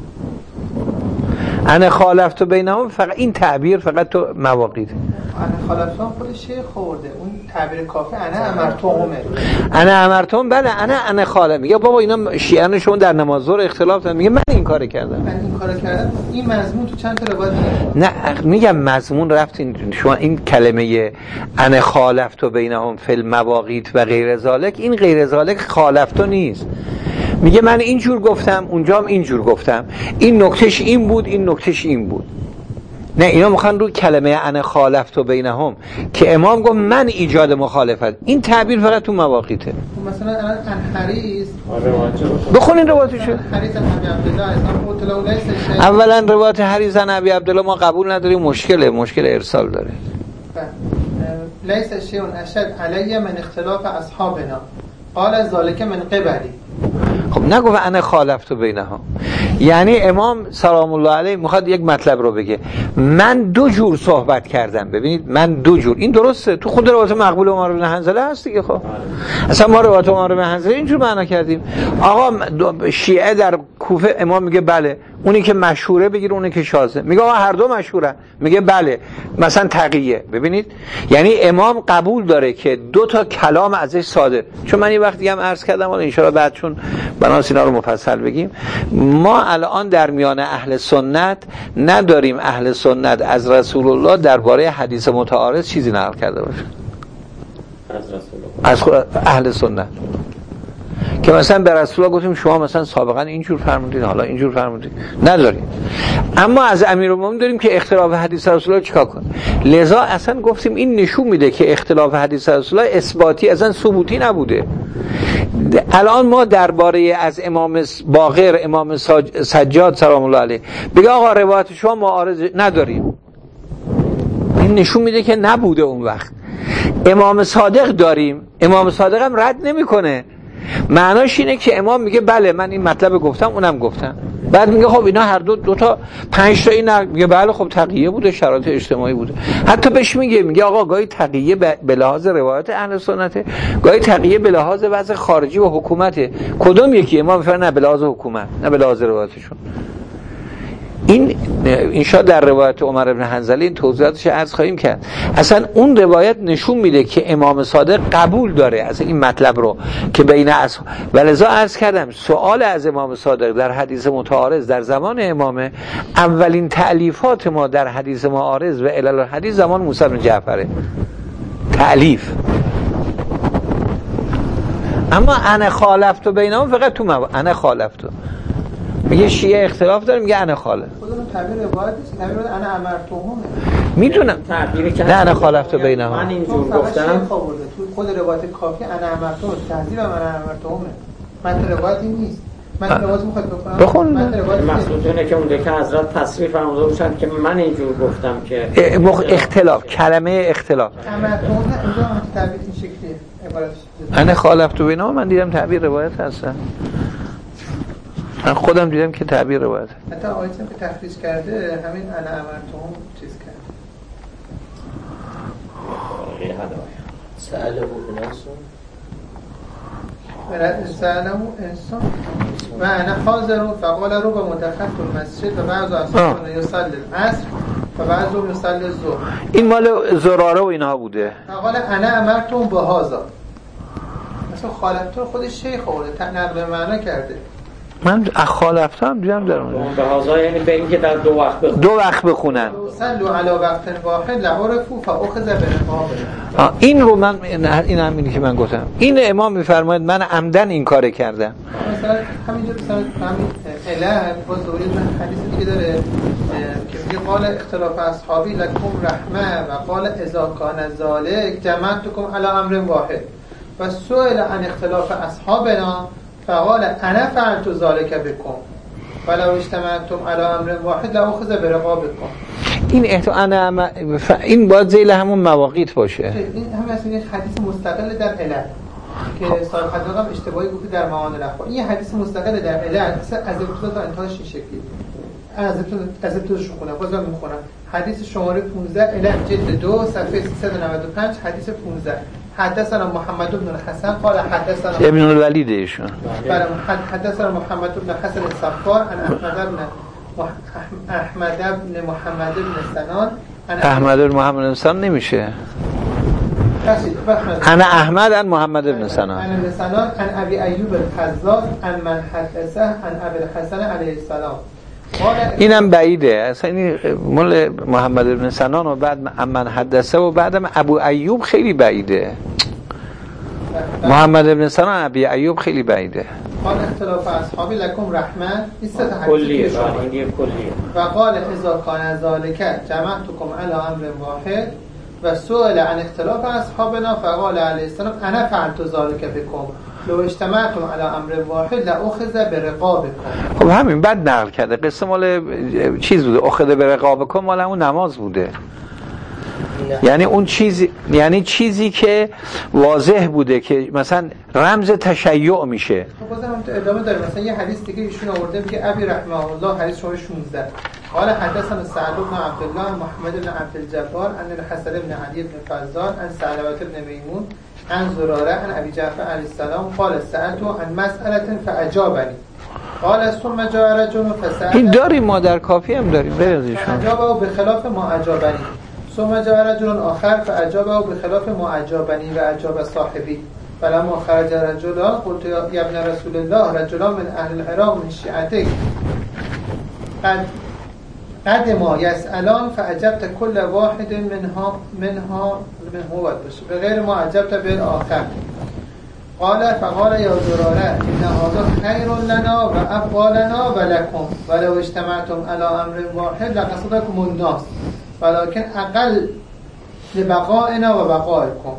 انا خالفتو بینهم فقط این تعبیر فقط تو مواقیت. انا خالفتو هم خود شیخ خورده اون تعبیر کافی انا امرتهمه. انا امرتهم بله انا انا خالف. میگه بابا اینا شیعه شون در نماز ظهر اختلاف دارن. میگه من این کارو کردم. من این کارو کردم. این مضمون تو چند تا روایت نه میگم مضمون رفتین شما این کلمه انا خالفتو بینهم فی المواقیت و غیر ذالک این غیر ذالک خالفتو نیست. میگه من اینجور گفتم اونجا هم اینجور گفتم این نکتهش این بود این نکتهش این بود. نه اینا میخوان رو کلمه انا خالفتو بینهم که امام گفت من ایجاد مخالفت این تعبیر فقط تو مواقیته. مثلا الان انحریز بخونین روایتشو. حریز ابی عبدالله اصلا مطلع لیس. اولا روایت حریز ابی عبدالله ما قبول نداریم مشکله مشکل ارسال داره. لیس شیء اشد علی من اختلاف اصحابنا قال ذلك من قبلی. خب نگفت انا خالفتو بینهم یعنی امام سلام الله علیه میخواد یک مطلب رو بگه من دو جور صحبت کردم. ببینید من دو جور این درسته تو خود روایت مقبول عمر بن حنظله هست دیگه. خب اصلا ما روایت عمر بن حنظله اینجور معنا کردیم آقا شیعه در کوفه امام میگه بله اونی که مشهوره بگیر اونی که شاذه. میگه آقا هر دو مشهورن. میگه بله مثلا تقیه. ببینید یعنی امام قبول داره که دو تا کلام ازش صادر. چون من یه وقتی هم عرض کردم ان شاء الله بعد چون بناس اینا رو مفصل بگیم ما الان در میان اهل سنت نداریم اهل سنت از رسول الله درباره حدیث متعارض چیزی نقل کرده باشه از رسول الله از اهل سنت که مثلا به رسول الله گفتیم شما مثلا سابقا اینجور فرمودید حالا اینجور فرمودید نداریم. اما از امیرالمومنین داریم که اختلاف حدیث رسول الله چیکار کنه. لذا اصلا گفتیم این نشون میده که اختلاف حدیث رسول الله اثباتی اصلا ثبوتی نبوده. الان ما درباره از امام باقر امام سجاد سلام الله علیه بگه آقا روایت شما معارض نداریم این نشون میده که نبوده اون وقت. امام صادق داریم امام صادق هم رد نمیکنه. معناش اینه که امام میگه بله من این مطلب گفتم اونم گفتم. بعد میگه خب اینا هر دو دو تا پنج تا این میگه بله خب تقیه بوده شرایط اجتماعی بوده. حتی بهش میگه میگه آقا گاهی تقیه به لحاظ روایت اهل سنته گاهی تقیه به لحاظ وضع خارجی و حکومته. کدوم یکی امام میفرماید نه به لحاظ حکومت نه به لحاظ روایتشون. این انشاء در روایت عمر بن حنظله این توضیحاتش عرض خواهیم کرد. اصلا اون روایت نشون میده که امام صادق قبول داره اصلا این مطلب رو که بین اصحاب. ولذا عرض کردم سوال از امام صادق در حدیث متعارض در زمان امامه اولین تألیفات ما در حدیث معارض و علل الحدیث زمان موسی بن جعفره تألیف. اما انا خالفتو بینهم فقط تو مو... انا خالفتو میگه شیعه اختلاف داره میگه انا خالف خودمون تعبیر روایت نیست تعبیر انا امرتهم میدونم تعبیر که نه انا خالفتو بینهم من اینجور گفتم تو خود روایت کافی انا امرتهم تهذیب انا امرتهم من روایتی نیست. من روایت میخواد بکنم بخون. من روایت مقصود اینه که اونجا که حضرت تصریف فرموده باشن که من اینجور گفتم که اه، مخ... اختلاف کلمه اختلاف امرتون اینجا هم تعبیر این شکلیه عبارت انا خالفت بینهم من دیدم تعبیر روایت هستن من خودم دیدم که تعبیر روایت حتی آیتی که تخریج کرده همین انا امرتون چیز کرد سأله اناسون سأله انسان و انا حاضر فقال رو به مدخلت المسجد و بعض اصحابنا یصلی العصر و بعضهم یصلی الظهر. این مال زراره و اینها بوده. فقال انا امرتون بهذا مثلا خالفتون خودش شیخ آورده نقل معنا کرده. من خالفت هم دیدم در اون اون بهذا یعنی به این که در دو وقت بخونن دو وقت بخونن صلوا علی وقت واحد لعرفوا فاخذ برقاب. این رو من این همینی که من گفتم این امام میفرماید من عمدن این کار کردم. مثلا همینجا مثلا همین اله باز دوری من حدیثی که داره که میگه قال اختلاف اصحابی لکم رحمه و قال اذا کان ذالک جمعتکم علی امر واحد و سئل عن اختلاف اصحابنا فقال انا فعلت ذلك بكم ولو اجتمعتم على امر واحد لاخذ برقابكم. این احتو انا ف... این باید ذیل همون مواقیت باشه. این هم مثلا یک حدیث مستقل در علل که صاحب حدیث هم اشتباهی گفته در معانی الاخبار. این حدیث مستقل در علل از ابتدا تا انتهاش این شکلی از ابتدا از ابتداش خونم بازم میخونم حدیث شماره پانزده علل جلد دو صفحه سیصد و نود و پنج حدیث پانزده حدثنا محمد بن الحسن قال حدثنا ابن الولید ایشون بله حدثنا محمد بن حسن الصفار عن احمد بن احمد بن محمد بن سنان احمد بن محمد بن سنان نمیشه انا احمد عن محمد بن سنان عن سنان عن ابي ايوب القزاز عن من حدثه عن ابي الحسن علیه السلام. اینم بعیده اصلا این مول محمد بن سنان و بعد من حدثه و بعدم ابو ایوب خیلی بعیده. محمد بن سنان ابی ایوب خیلی بعیده. قال اختلاف اصحابی لکم رحمن کلیه کلیه و قال اذا کان ذلک جمعتکم علی امر واحد و سئل عن اختلاف اصحابنا فقال علیه السلام انا فعلت ذلك بكم لو اجتمعتم على امر واحد لاخذ برقابكم. خب همین بعد نقل کرده قصه مال چیز بوده اخذ برقابكم مال همون نماز بوده. یعنی اون چیز یعنی چیزی که واضح بوده که مثلا رمز تشیع میشه. خب بازم هم ادامه داره مثلا یه حدیث دیگه ایشون آورده میگه ابی رحمه الله حدیث شماره شانزده قال حدثنا سعد بن عبد الله محمد بن عبد الجبار عن الحسن بن علي بن فضال عن ثعلبة بن میمون عن زراره عن ابي جعفر علیه السلام قال سألت عن مسألة فأجابني قال ثم جاء رجل فسأل. این داریم ما در کافی هم داریم بریزشون فأجابه بخلاف ما اجابني ثم جاء رجل آخر فأجابه بخلاف ما اجابني و اجاب صاحبي فلما خرج رجلان قلت يا ابن رسول الله رجلان من اهل العراق من شيعتك قد قدما يسألان فأجبت كل واحد منها منها منه بغير ما أجبت بالآخر قال فقال يا زرارة إن هذا خير لنا وأبقى لنا ولكم ولو اجتمعتم على أمر واحد لقصدكم الناس ولكن أقل لبقائنا وبقائكم.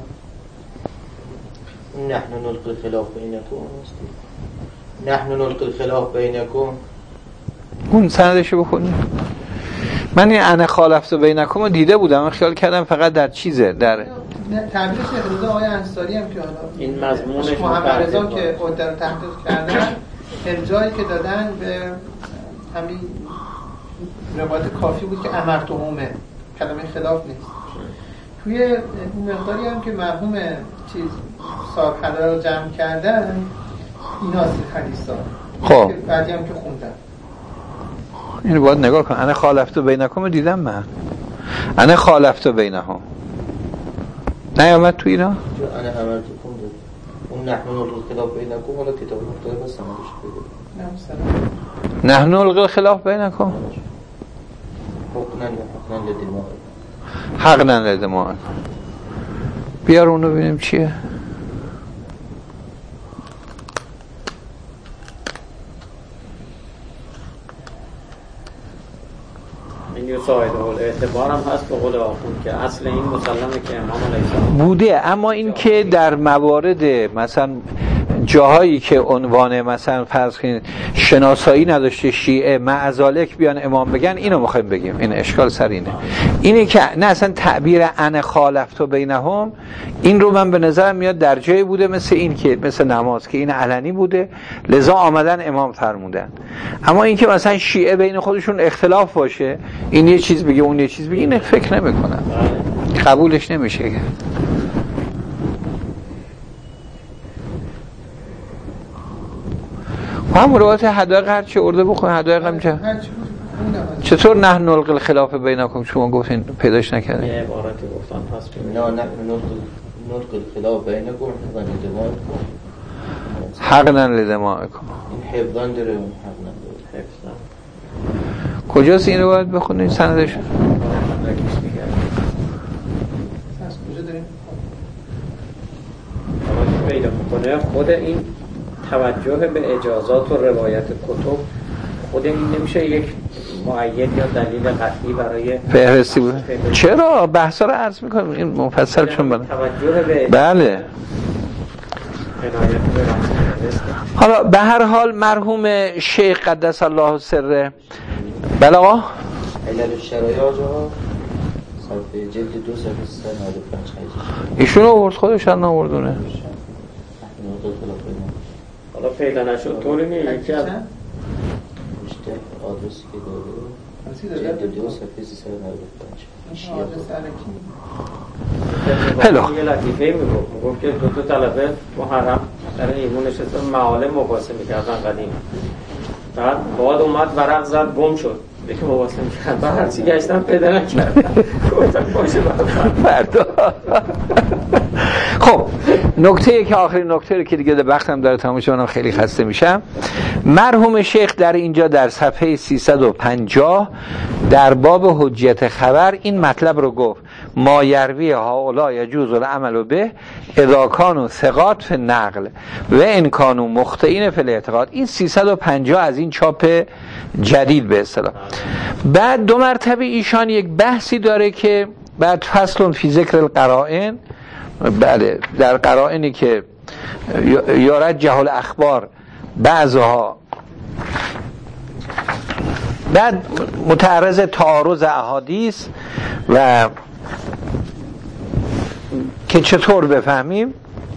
نحن نلقي الخلاف بينكم نحن نلقي الخلاف بينكم اون سندشو بخونی. من این انا خالفت بینکم رو دیده بودم من خیال کردم فقط در چیزه در تعبیرش اقتضا آقای انصاری هم که حالا این مضمونش محمد رضا که قدر رو تحقیق کردن ارجایی که دادن به همین روایت کافی بود که امرتهمه کلمه خلاف نیست. توی اون مقداری هم که مرحوم چیز صاحب حلال رو جمع کردن اینا از حدیثا خب بعدی هم که خوندن اینو باید نگاه کن. انا خالفت بینکم دیدم من انا خالفت بینهم نیامد تو اینا انا عملتكم دید اون نحن نلقي الخلاف بینکم ولی کتاب مختلف هست نمدش بگید نحن نلقي الخلاف بینکم حقنا حقنا لدماء حقنا لدماء بیار اونو ببینیم چیه. این ساید اعتبار هم هست به قول آخوند که اصل این مسلمه که امام علیه السلام بوده اما این که در موارد مثلا جاهایی که عنوان مثلا فرض کنید شناسایی نداشته شیعه معذالک بیان امام بگن، اینو میخوایم بگیم. این اشکال سر اینه اینه که نه اصلا تعبیر ان خالفت بینهم این رو من به نظرم میاد در جایی بوده مثل این که مثل نماز که این علنی بوده لذا آمدن امام فرمودن. اما این که مثلا شیعه بین خودشون اختلاف باشه این یه چیز بگه اون یه چیز بگه، این فکر نمیکنم، قبولش نمیشه. هم روایت حدایق هرچی ارده بخون حدایق هم چه چطور نه نلقی الخلاف بینکم شما گفتین پیداش نکردین؟ یه عبارتی گفتن هست نه نه نلقی الخلاف بینکم حقا لدمائکم حقا لدمائکم این حفظان داره اون حق نداره. حفظان کجاست این روایت بخونین سندش؟ کجا داریم؟ پیدا میکنه خود این توجه به اجازات و روایت کتب خود این نمیشه یک مؤید یا دلیل قطعی برای فهرستی بود. چرا بحثا رو عرض میکنم این مفصل چون بله توجه به بله. حالا به هر حال مرحوم شیخ قدس الله سره بله آقا علل الشرایع جا صفحه جلد دو صفحه سیصد و نود و پنج ایشون آورد خودش هم آوردونه. حالا پیدا نشد طوری نیه یکی از مشته آدرسی که داره جلد دو صفحه سیصد و نود و پنج آدرس علکی هلو یه لطیفه میگفت میگفت که دو تا طلبه محرم در ایمون نشستن معالم مباحثه میکردن قدیم، بعد بعد اومد ورق زد گم شد یکی مباحثه میکرد بعد هرچی گشتن پیدا نکردن گفتن باشه فردا. خب نکته که آخرین نکته رو که دیگه وقتم داره تمام شد منم خیلی خسته میشم. مرحوم شیخ در اینجا در صفحه سیصد و پنجاه در باب حجیت خبر این مطلب رو گفت ما یروی هؤلاء یجوز العمل به اذا کانوا ثقات فی النقل و ان کانوا مخطئین فی الاعتقاد. این سیصد و پنجاه از این چاپ جدید به اصطلاح. بعد دو مرتبه ایشان یک بحثی داره که بعد فصل فی ذکر القرائن، بله در قرائنی که یارد جهل اخبار بعضها، بعد متعرض تعارض احادیث و که چطور بفهمیم.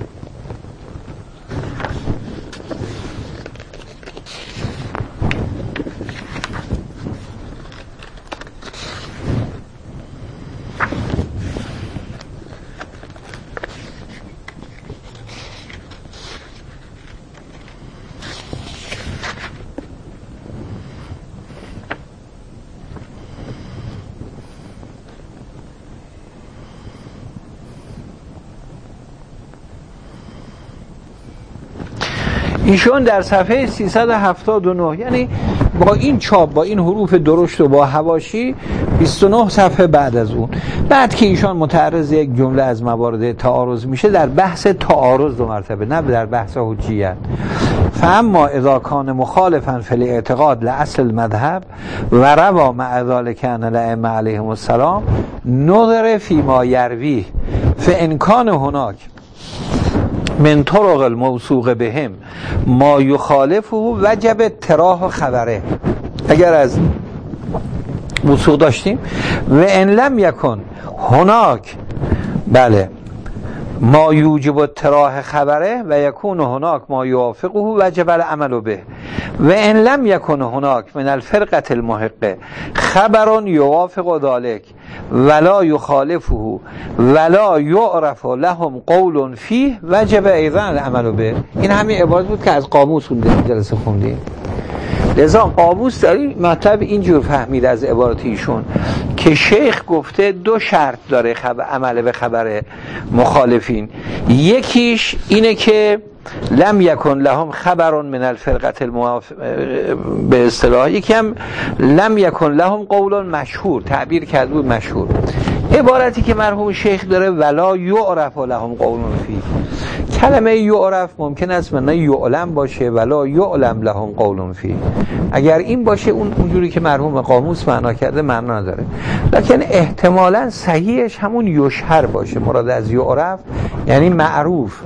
ایشون در صفحه سیصد و هفتاد و نه یعنی با این چاپ با این حروف درشت و با حواشی بیست و نه صفحه بعد از اون، بعد که ایشان متعرض یک جمله از موارد تعارض میشه در بحث تعارض دو مرتبه، نه در بحث حجیت. فاما اذا کان مخالفا فی الاعتقاد لاصل المذهب و روا مع ذلک ان الائمه علیهم السلام نظر فی ما یرویه فان کان هناک من طرق الموثوق بهم ما یخالفه وجب اتراح خبره. اگر از موثوق داشتیم و ان لم یکن هناک بله ما یوجب اتراح خبره و یکون هناک ما یوافقه وجب العمل به و ان لم یکن هناک من الفرقه المحقه خبر یوافق ذلك ولا یخالفه ولا یعرف لهم قول فیه وجب ایضا العمل به. این همین عبارت بود که از قاموس خوندیم جلسه خوندیم. لذا قاموس داری مطلب اینجور فهمید از عبارت ایشون که شیخ گفته دو شرط داره خبر عمل به خبر مخالفین. یکیش اینه که لم یکن لهم خبر من الفرقه الموافق به اصطلاح، یکی هم لم یکن لهم قول مشهور، تعبیر کرد بود مشهور. عبارتی که مرحوم شیخ داره ولا یعرف لهم قول فی، کلمه یعرف ممکن است معنی یعلم باشه ولا یعلم لهم قول فی. اگر این باشه اون اونجوری که مرحوم قاموس معنا کرده معنا نداره، لکن احتمالاً صحیحش همون یشهر باشه. مراد از یعرف یعنی معروف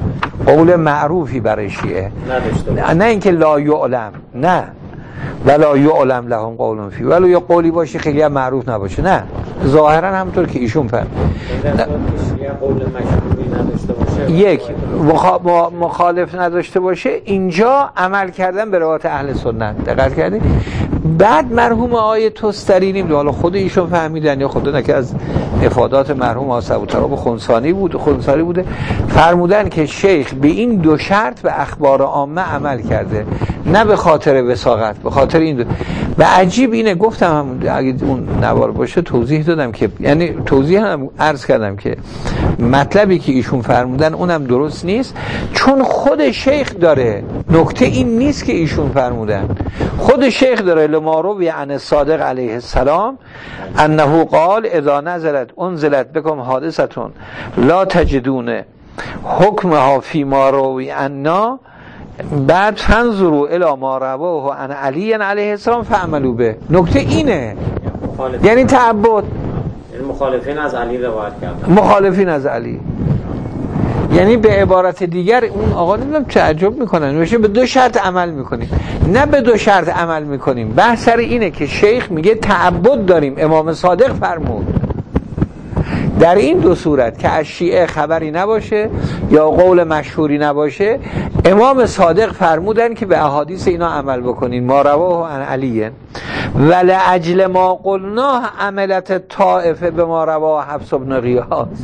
قول معروفی برای شیعه نداشته نه اینکه لا یعلم، نه ولا یعلم لهم قول فی، ولی یا قولی باشه خیلی هم معروف نباشه، نه ظاهرا همونطور که ایشون فهم قول مشهوری نداشته باشه، یک مخا... مخالف نداشته باشه، اینجا عمل کردن به روایت اهل سنت. دقت کردید؟ بعد مرحوم آقای تسترینی، حالا خود ایشون فهمیدن یا خدا نکه از افادات مرحوم آقای ابوالتراب خنسانی بود خنسانی بوده، فرمودن که شیخ به این دو شرط به اخبار عامه عمل کرده، نه به خاطر وثاقت، به خاطر این دو. و عجیب اینه، گفتم هم اگه اون نوار باشه توضیح دادم که یعنی توضیح هم عرض کردم که مطلبی که ایشون فرمودن اونم درست نیست، چون خود شیخ داره. نکته این نیست که ایشون فرمودن، خود شیخ داره لما روی عن الصادق علیه السلام انه قال اذا نزلت انزلت بكم حادثتون لا تجدون حکمها فی ما روی عنا بعد فانظروا الی ما رواه عن علی علیه السلام فعملوا به. نکته اینه، یعنی تعبد، مخالفین از علی روایت کردن، مخالفین از علی، یعنی به عبارت دیگر اون آقا نمیدونم تعجب میکنن میشه به دو شرط عمل میکنیم، نه به دو شرط عمل میکنیم. بحث سر اینه که شیخ میگه تعبد داریم، امام صادق فرمود در این دو صورت که از شیعه خبری نباشه یا قول مشهوری نباشه، امام صادق فرمودن که به احادیث اینا عمل بکنین. ما رواه عن علیه ولعجل ما قلنا عملت طائفه به ما رواه حفص بن غیاث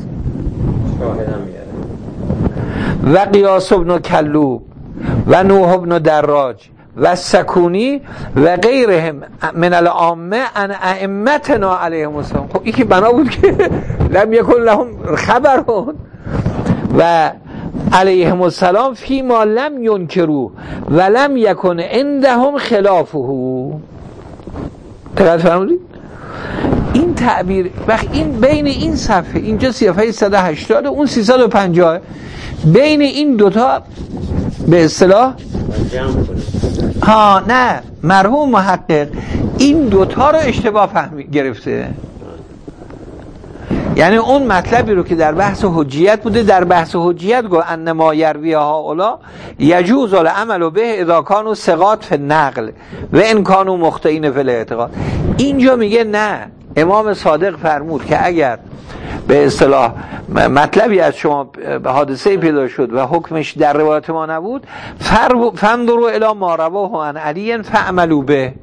و قیاس بن کلوب و نوح بن دراج و سکونی و غیرهم من العامه ان ائمتنا علیهم السلام. خب این که بنا بود که لم یکن لهم خبرون و علیهم السلام فی ما لم ینکرو و لم یکن عندهم خلافه. دقت فرمودید؟ این تعبیر وقت این بین این صفحه اینجا صفحه صد و هشتاد و اون سیصد و پنجاه، بین این دوتا به اصطلاح ها نه مرحوم محقق این دوتا رو اشتباه فهمی گرفته. یعنی اون مطلبی رو که در بحث حجیت بوده، در بحث حجیت گفت انما یروی هؤلاء یجوز العمل به اذا کانوا ثقات فی النقل و ان کانوا مخطئین فی الاعتقاد. اینجا میگه نه، امام صادق فرمود که اگر به اصطلاح مطلبی از شما حادثه پیدا شد و حکمش در روایت ما نبود، فانظروا الی ما رواه عن علی فعملوا به.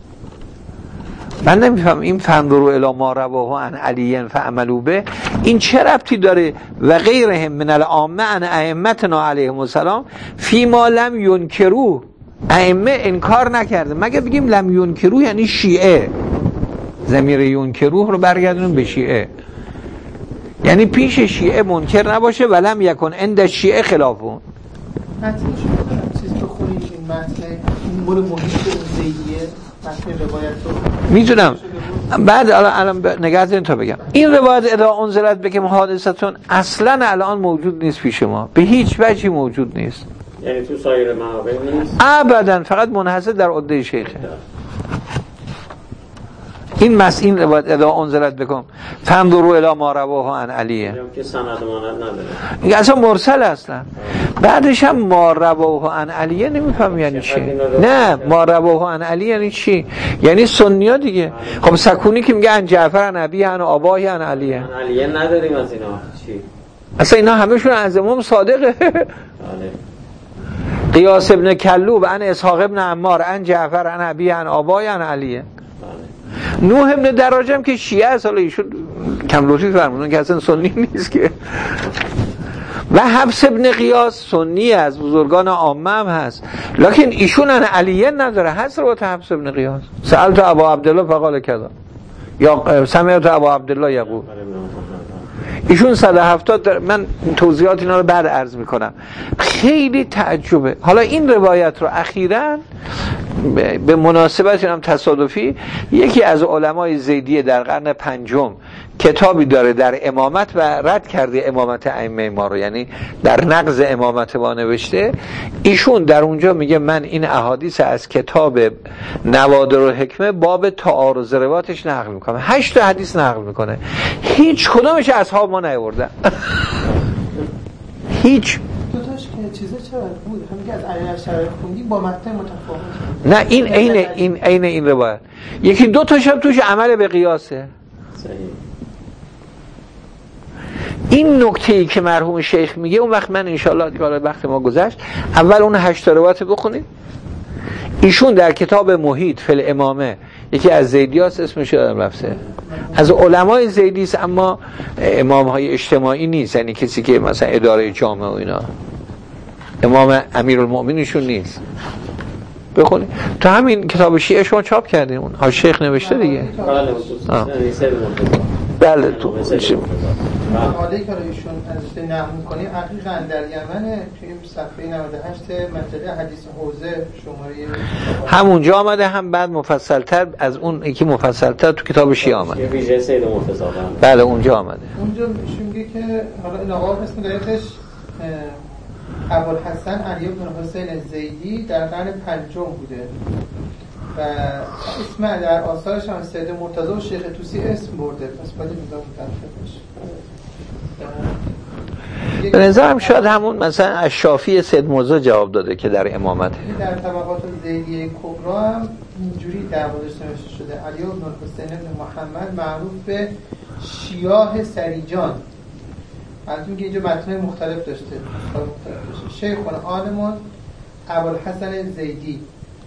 من نمیفهم این فانظروا الی ما رواه عن علی فعملوا به این چه ربطی داره و غیرهم من العامه عن ائمتنا علیهم السلام فی ما لم ینکرو. ائمه انکار نکرده، مگه بگیم لم ینکرو یعنی شیعه، ضمیر ینکرو رو برگردونیم به شیعه، یعنی پیش شیعه منکر نباشه ولم یکن عند شیعه خلافون. متنش چیز بخونید این متن این مول محیط زیدیه متن روایت رو میدونم. بعد الان نگاه دارین تا بگم این روایت اذا انزلت بکم حادثتون اصلا الان موجود نیست پیش ما، به هیچ وجهی موجود نیست، یعنی تو سایر منابع نیست ابدا، فقط منحصر در عده شیخه. این مس این روایت اذا انزلت بکن فانظروا الی ما رواه عن علیه که سند ماند نداره، این اصلا مرسل اصلا. بعدش هم ما رواه عن علیه نمیفهم یعنی چی. نه ما رواه عن علی یعنی چی؟ یعنی سنیا دیگه. خب سکونی که میگه عن جعفر عن ابی عن آبای عن علیه، عن علیه نداریم از اینا چی؟ اصلا اینا همشون از امام صادقه. قیاس ابن کلوب عن اسحاق ابن عمار عن جعفر عن ابی عن آبای عن علیه. نوح ابن دراجم که شیعه است، حالا ایشون کم لطفی فرمودن که اصلا سنی نیست که. و حفص ابن غیاث سنی از بزرگان عامه هم هست، لکن ایشون ان علیه نداره. هست روایت حفص ابن غیاث سألت ابا عبدالله فقال کذا یا سمعت ابا عبدالله یقول. ایشون صد و هفتاد. من توضیحات اینا رو بعد عرض میکنم، خیلی تعجبه. حالا این روایت رو اخیراً به مناسبت هم تصادفی یکی از علمای زیدیه در قرن پنجم کتابی داره در امامت و رد کرده امامت ائمه ما رو، یعنی در نقض امامت ما نوشته. ایشون در اونجا میگه من این احادیث از کتاب نوادر و حکمه باب تعارض روایاتش نقل میکنم، هشت تا حدیث نقل میکنه، هیچ کدومش اصحاب ما نیاوردن. هیچ دوتاش که این چیزا چرا بود؟ همین که از علی اشعری خوندیم با متن متفاوت. نه این عین این عین این روایت. یکی دو تا شب توش عمل به قیاسه. صحیح. این نکته‌ای که مرحوم شیخ میگه اون وقت من انشالله دیگه وقت ما گذشت اول اون هشت تا روایت بخونید. ایشون در کتاب محیط فی الامامه یکی از زیدیاست اسمش یادم رفته از علمای زیدی است اما امام های اجتماعی نیست یعنی کسی که مثلا اداره جامعه و اینا امام امیرالمؤمنینشون نیست بخونید تو همین کتاب شیعه شما چاپ کردین اون ها شیخ نوشته دیگه بله تو مقاله که ایشون ازش نقل می‌کنی حقیقاً در یمن توی صفحه نود و هشت مجله حدیث حوزه شماره همونجا آمده هم بعد مفصل‌تر از اون یکی مفصل‌تر تو کتاب شیعه آمده یه ویژه سید مرتضی بله اونجا آمده اونجا ایشون میگه که حالا این آقا اسم دقیقش ابوالحسن علی بن حسین زیدی در قرن پنجم بوده و اسم در آثارش هم سید مرتضی و شیخ طوسی اسم برده پس باید نگاه متفق باشه. به نظرم شاید همون مثلا از شافی سید مرتضی جواب داده که در امامته در طبقات زیدیه کبرا هم اینجوری دعوادش نوشته شده علی بن حسین بن محمد معروف به شیاه سریجان منظور که اینجا متن مختلف داشته مختلف داشته شیخ عالمون ابوالحسن زیدی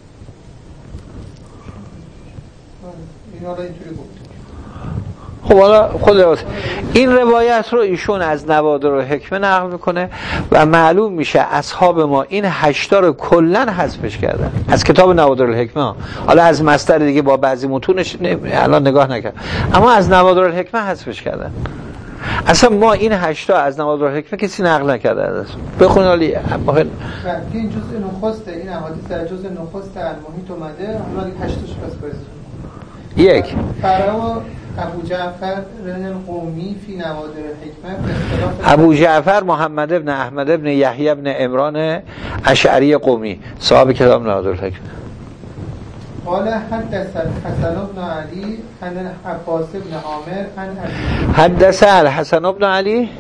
این حالا اینطوری بود. خب حالا خود این روایت رو ایشون از نوادر الحکمه نقل میکنه و معلوم میشه اصحاب ما این هشتا رو کلن حذفش کردن از کتاب نوادر الحکمه حالا از مصدر دیگه با بعضی متونش الان نگاه نکرد اما از نوادر الحکمه حذفش کردن اصلا ما این هشتا از نوادر الحکمه کسی نقل نکرده ازش بخونید حالی این جزء نخسته این احادیث در جزء نخست المحیط اومده حالا هشتاش پس برسید یک فرا ابو جعفر قومی فی نوادر الحکمه ابو جعفر محمد ابن احمد ابن یحیی ابن عمران اشعری قومی صاحب کتاب نوادر الحکمه قال حدث الحسن بن علی عن عباس بن عامر عن ابي حدث الحسن بن علی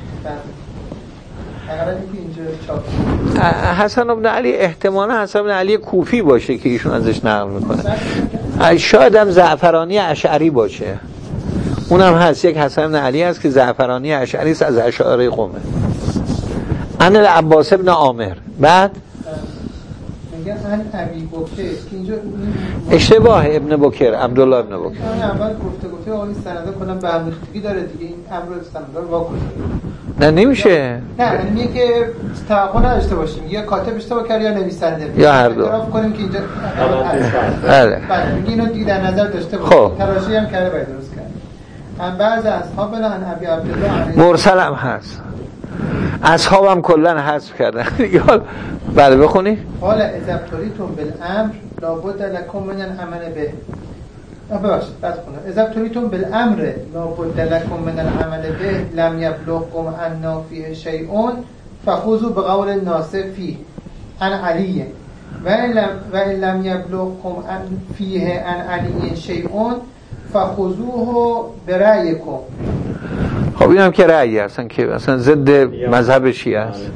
حسن بن علی احتمالا حسن بن علی کوفی باشه که ایشون ازش نقل میکنه شاید هم زعفرانی اشعری باشه اونم هست یک حسن بن علی هست که زعفرانی اشعری است از اشاعره قومه عن العباس بن عامر بعد میگن عن ابی بکر که اینجا اشتباه ابن بکر عبدالله ابن بکر اول گفته گفته آقای سنده کنم به همریختگی داره دیگه این امر سنده رو واکنه نه نمیشه نه یعنی میگه که توقع نداشته باشیم یا کاتب اشتباه کرد یا نویسنده یا هر دو اعتراف کنیم که اینجا بله بله میگه اینو دیگه در نظر داشته باشیم تراشی هم کرده باید درست کرد هم بعض اصحاب بلا عن ابی عبدالله مرسل هم هست اصحابم کلن حذف کردن بله بخونی قال اذا ابتلیتم بالامر لابد لکم من العمل به ببخشید بعد خونم اذا ابتلیتم بالامر لابد لکم من العمل به لم یبلغکم عنا فیه شیء فخذوا بقول الناس فیه عن علی و ان لم یبلغکم عن فیه عن علی شیء فخذوه برأیکم. خب این هم که رأیی هستن که اصلا ضد مذهب شیعه است.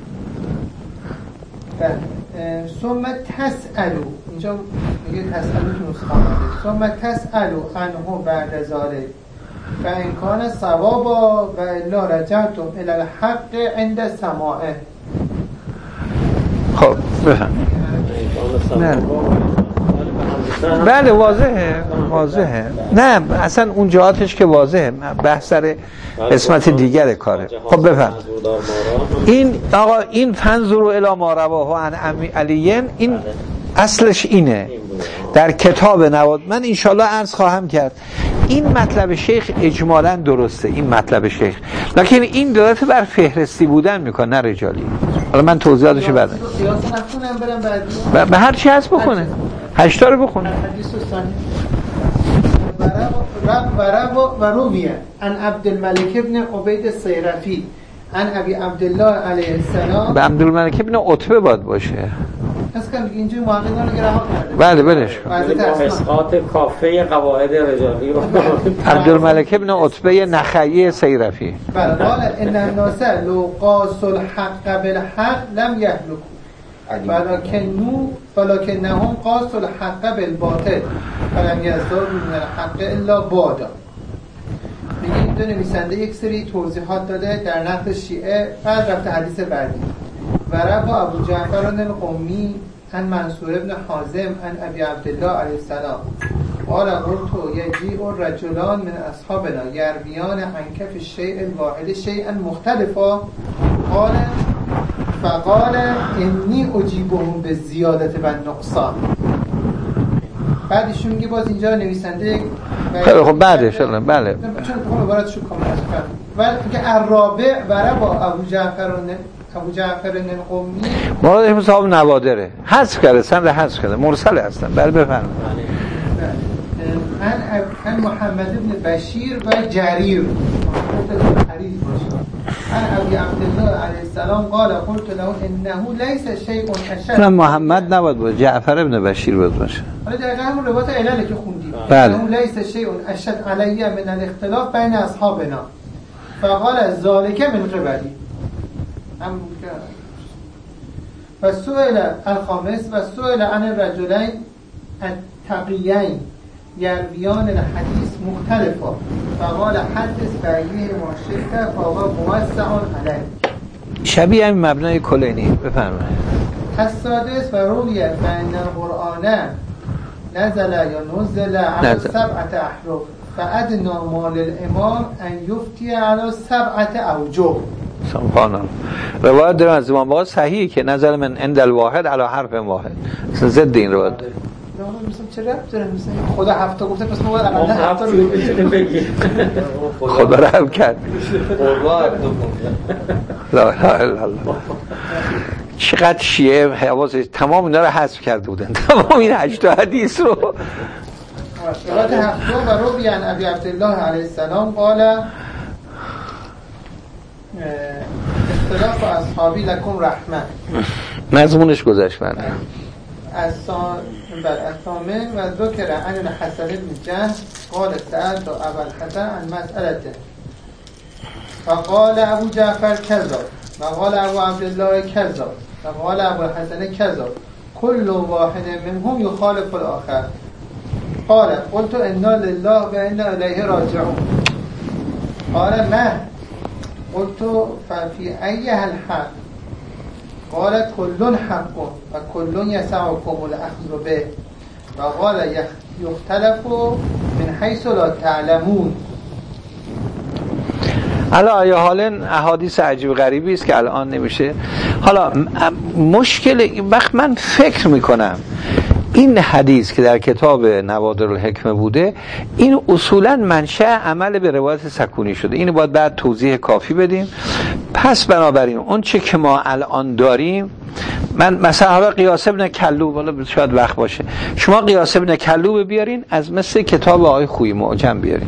ثم تسألو اینجا میگه تسألو تو نسخه آمده ثم تسألو عنه بعد ذلك فإن كان صوابا و الا رجعتم الى الحق عند سماعه. خب بفهم. بله واضحه واضحه نه اصلا اون جهاتش که واضحه بحث سر قسمت دیگر کاره. خب بفهم این آقا این فنظروا الی ما رواه عن علی این اصلش اینه در کتاب نواد. من انشالله عرض خواهم کرد این مطلب شیخ اجمالا درسته این مطلب شیخ لکن این دلالت بر فهرستی بودن میکنه نه رجالی. حالا من توضیحاتشو بدم به هر چی هست بخونه هشتا رو بخونه. و رویه عن عبدالملک ابن عبید الصیرفی عن ابی عبدالله علیه السلام. به عبدالملک ابن عتبه باید باشه پس که اینجوری محققان رو رها کرده. بله بلش کن. با اسقاط کافه قواعد رجالی رو عبدالملک ابن عتبه نخعی سیرفی. بله قال ان الناس لو قاس الحق بالحق لم يهلكوا ولكنه ولكنهم قاس الحق بالباطل فلم يزدادوا من الحق الا بعدا. میگه این دو نویسنده یک سری توضیحات داده در نقد شیعه، بعد رفته حدیث بعدی. و روى ابو جعفر القمی عن منصور ابن حازم عن ابي عبد الله علیه السلام قال قلت يجيء الرجلان من اصحابنا يرويان عن كف الشيء الواحد شيئا مختلفا قال فقال اني اجيبهم بالزياده والنقصان. بعدش میگه باز اینجا نویسنده خیلی خب بعدش الان بله چون بخوام عبارتشو کامل کنم ولی که الرابع و روى ابو جعفر ابو جعفر القمی مراد صاحب نوادره حذف کرده سند حذف کرده مرسل هستن. بله بفرمایید. ان ان محمد ابن بشیر و جریر ان ابی عبدالله علیه السلام قال قلت له انه ليس شيء اشد. محمد نبود بود جعفر ابن بشیر بود باشه. حالا دقیقاً همون روایت علل که خوندیم. بله. انه ليس شيء اشد علی من الاختلاف بین اصحابنا فقال ذلك من قبلی. هم و سئل الخامس و سئل عن الرجلين التقيين يرويان الحديث مختلفا فقال حدث بأيه ما شئت فهو موسع عليه. شبیه همین مبنای کلینی. بفرمایید. السادس و روی فإن القرآن نزل یا نزل على سبعة احرف فأدنى ما للامام ان يفتي على سبعة اوجه. سبحان الله. روایت دارم از امام باقر صحیحه که نزل من عند الواحد علی حرف واحد. ضد این روایت. مثلا چه ربط داره؟ مثلا خدا هفته گفته پس ما باید اقل هفته رو بگیم. خدا رحم کرد. لا اله الا الله. چقدر شیعه حواسش تمام اینا رو حذف کرده بودن. تمام این هشت حدیث رو. روایت هفته و روی عن ابی عبدالله علیه السلام قال اختلاف اصحابی لکم رحمه. مضمونش گذشت بله. الثامن و ذکر عن الحسن بن جهش قال سألت ابا الحسن عن مسألته فقال ابو جعفر كذا وقال ابو عبدالله كذا وقال ابو الحسن كذا كل واحد منهم يخالف الآخر قال قلت انا لله و انا الیه راجعون قال ما قلت ففي أيها الحق قال كل حق وكل يسعكم الأخذ به وقال يختلف من حيث لا تعلمون. حالا یا حالا احادیث عجیب غریبی است که الان نمیشه. حالا مشکل وقت من فکر میکنم این حدیث که در کتاب نوادر الحکمه بوده این اصولا منشأ عمل به روایت سکونی شده. اینو باید بعد توضیح کافی بدیم. پس بنابراین اون چه که ما الان داریم من مثلا حالا قیاس ابن کلوب والا شاید وقت باشه شما قیاس ابن کلوب بیارین از مثل کتاب آقای خویی معجم بیارین.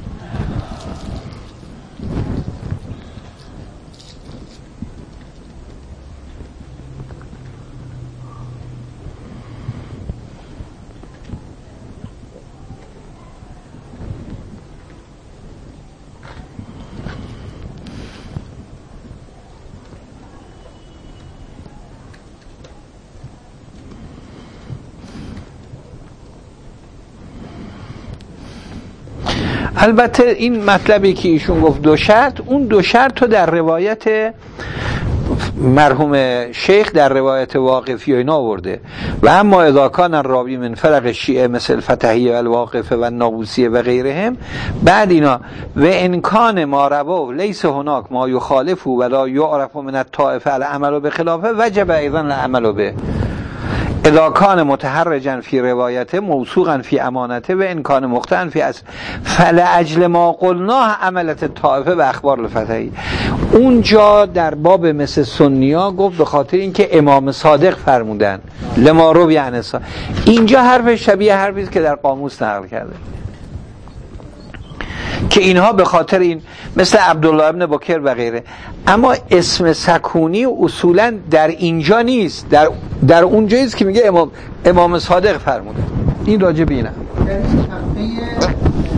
البته این مطلبی که ایشون گفت دو شرط، اون دو شرط رو در روایت مرحوم شیخ در روایت واقفی و اینا آورده. و اما اذا کان الراوی من فرق شیعه مثل فتحیه و الواقفه و نابوسیه و غیرهم بعد اینا و انکان ما روا لیس هناک ما یخالفه ولا یعرف من الطائفه العمل بخلافه وجب ایضا العمل به اذا کان متحرجا فی روایته موثوقا فی امانته و انکان مختن فی اصل فلعجل ما قلناه عملت طائفه و اخبار الفتحی. اونجا در باب مثل سنیا گفت به خاطر اینکه امام صادق فرمودن لما رو بیعنسا. اینجا حرف شبیه حرفی است که در قاموس نقل کرده که که اینها به خاطر این مثل عبدالله ابن بکر و غیره. اما اسم سکونی اصولا در اینجا نیست، در در اونجایی است که میگه امام امام صادق فرموده. این راجع به اینه. یعنی صفحه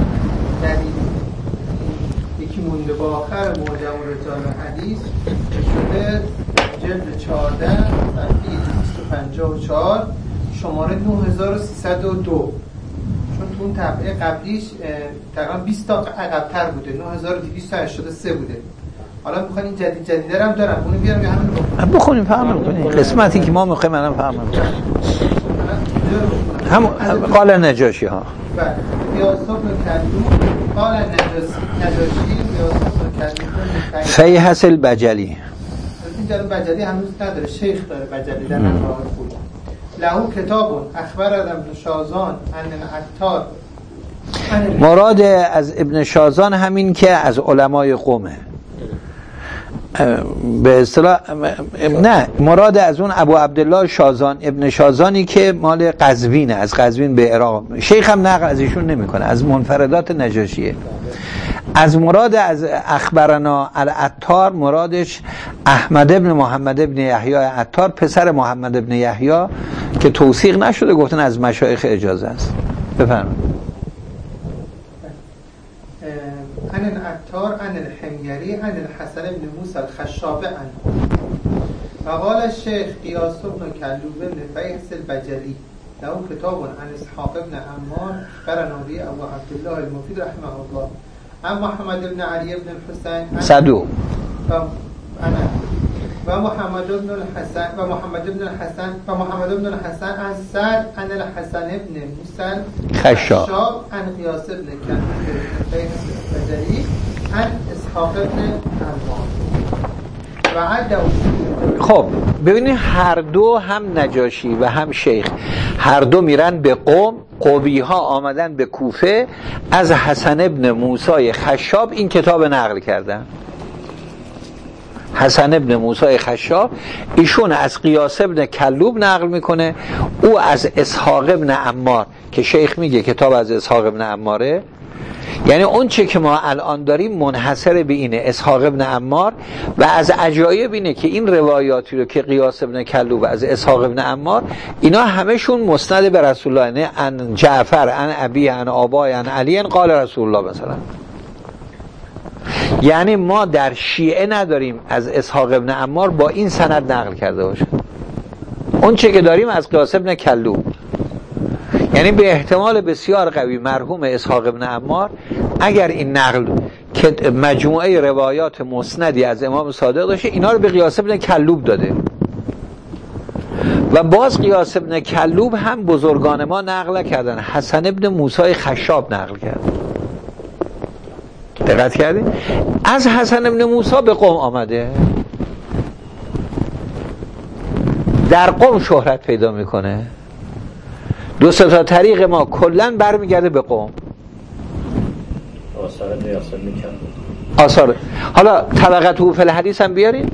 یکی مونده با آخر معجم رجال حدیث شده جلد چهارده صفحه دویست و پنجاه و چهار شماره نه هزار و سیصد و دو، چون تو اون طبعه قبلیش تقریبا بیست تا عقب‌تر بوده، نه هزار و دویست و هشتاد و سه بوده. حالا میخوان این جدید جدیده هم دارم، اونو بیارم یا همین بخونیم بخونیم فهم کنیم قسمتی که ما میخوایم الان فهم کنیم. هم قال نجاشی ها بله قیاس ابن کلوب قال نجاشی قیاس ابن کلوب فیحس البجلی. اینجا بجلی هنوز نداره، شیخ داره بجلی در نقراه خود. لهو کتاب اخبر ابن شازان ان عطار. مراد از ابن شازان همین که از علمای قومه به اصطلاح، نه مراد از اون ابو عبدالله شازان ابن شازانی که مال قزوینه، از قزوین به عراق. شیخ هم نقل از ایشون نمیکنه، از منفردات نجاشیه. از مراد از اخبرنا العطار مرادش احمد ابن محمد ابن یحیی عطار، پسر محمد ابن یحیی که توثیق نشده، گفتن از مشایخ اجازه است. بفرمایید. عن العطار عن الحميري عن الحسن بن موسى الخشاب عنه وقال الشيخ قياس بن كلوب بن فيحس البجلي له كتاب عن اسحاق بن عمار اخبرنا به ابو عبد الله المفيد رحمه الله عن محمد بن علي بن الحسين صدوق انا و محمد بن الحسن و محمد بن الحسن و محمد بن الحسن عن سعد عن الحسن بن موسى خشاب عن قياس بن كلوب بن فيحس البجلي عن اسحاق بن عمار و عده. خب ببینید هر دو هم نجاشی و هم شیخ هر دو میرن به قوم، قوی ها آمدن به کوفه از حسن ابن موسی خشاب این کتاب نقل کردن. حسن ابن موسی خشاب ایشون از قیاس ابن کلوب نقل میکنه، او از اسحاق ابن عمار که شیخ میگه کتاب از اسحاق ابن عماره. یعنی اون چه که ما الان داریم منحصر به اینه، اسحاق ابن عمار. و از عجایب اینه که این روایاتی رو که قیاس ابن کلوب از اسحاق ابن عمار، اینا همشون مسند به رسول الله، یعنی ان جعفر ان ابی ان آبای ان علی قال رسول الله مثلا. یعنی ما در شیعه نداریم از اسحاق ابن عمار با این سند نقل کرده باشه. اون چه که داریم از قیاس ابن کلوب. یعنی به احتمال بسیار قوی مرحوم اسحاق ابن عمار اگر این نقل که مجموعه روایات مسندی از امام صادق داشته، اینا رو به قیاس ابن کلوب داده. و باز قیاس ابن کلوب هم بزرگان ما نقل کردن، حسن ابن موسی خشاب نقل کرد. دقت کردید؟ از حسن ابن موسی به قوم آمده، در قوم شهرت پیدا میکنه. دو سه تا طریق ما کلا برمیگرده به قوم. آثار قیاس میکنه. آثار حالا طبقت او فی الحدیث هم بیارید.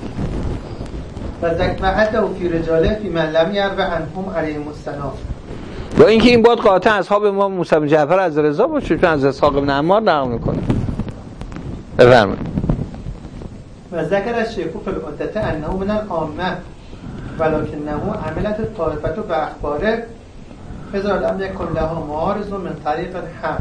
و ذکر و فی رجاله فی من لم یرو عنهم علیهم السلام. یا اینکه این باد قاطع اصحاب امام موسی بن جعفر از رضا باشه، چون از اسحاق بن عمار نقل میکنه. بفرمایید. و ذکر الشیخ فی العدة انه من العامه ولکنه عملت الطائفه باخباره اذا لم يكن له معارض من طریق الحق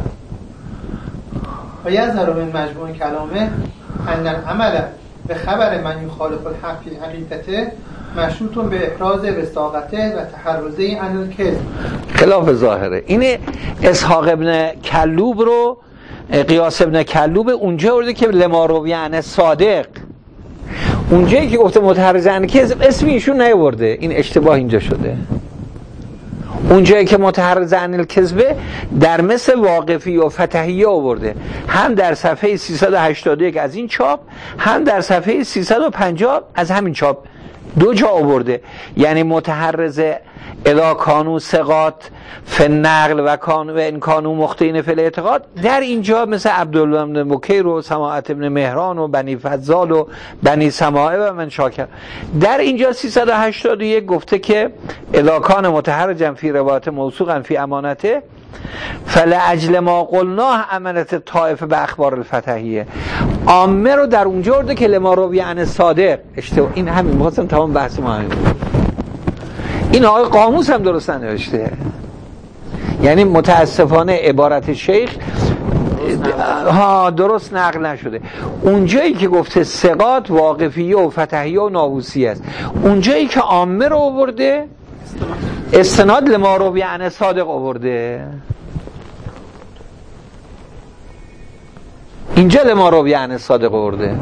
و یظهر من مجموع کلامه ان العمل به خبر من یخالف الحق فی حقیقته مشروط به احراز وثاقته و تحرزه عن الکذب. خلاف ظاهره. این اسحاق ابن کلوب رو قیاس ابن کلوب اونجا ورده که لما روی عن صادق، اونجایی که گفته متحرز عن کذب اسم ایشون نیاورده. این اشتباه اینجا شده. اونجایی که متحرز عن الکذب در مثل واقفی و فتحیه آورده، هم در صفحه سیصد و هشتاد و یک از این چاپ، هم در صفحه سیصد و پنجاه از همین چاپ، دو جا آورده. یعنی متحرز اذا کانو ثقات فی النقل و کانو و ان کانو مخطئین فی الاعتقاد، در اینجا مثل عبدالله بن بکیر و سماعت ابن مهران و بنی فضال و بنی سماعه و من شاکر، در اینجا سیصد و هشتاد و یک گفته که اذا کان متحرجا فی روایت موثوقا فی امانته فلعجل ما قلناه امنت طائفه به اخبار الفتحیه. عامه رو در اونجا ورده که لما روی عن صادق اشتباه. این همین می‌خواستم تمام بحث ما همین. این آقای قاموس هم درست ننوشته. یعنی متاسفانه عبارت شیخ ها درست نقل نشده. اونجایی که گفته ثقات واقفیه و فتحیه و ناووسی است، اونجایی که عامه رو آورده استناد لما روی عن صادق آورده. اینجا لما روی عن صادق آورده.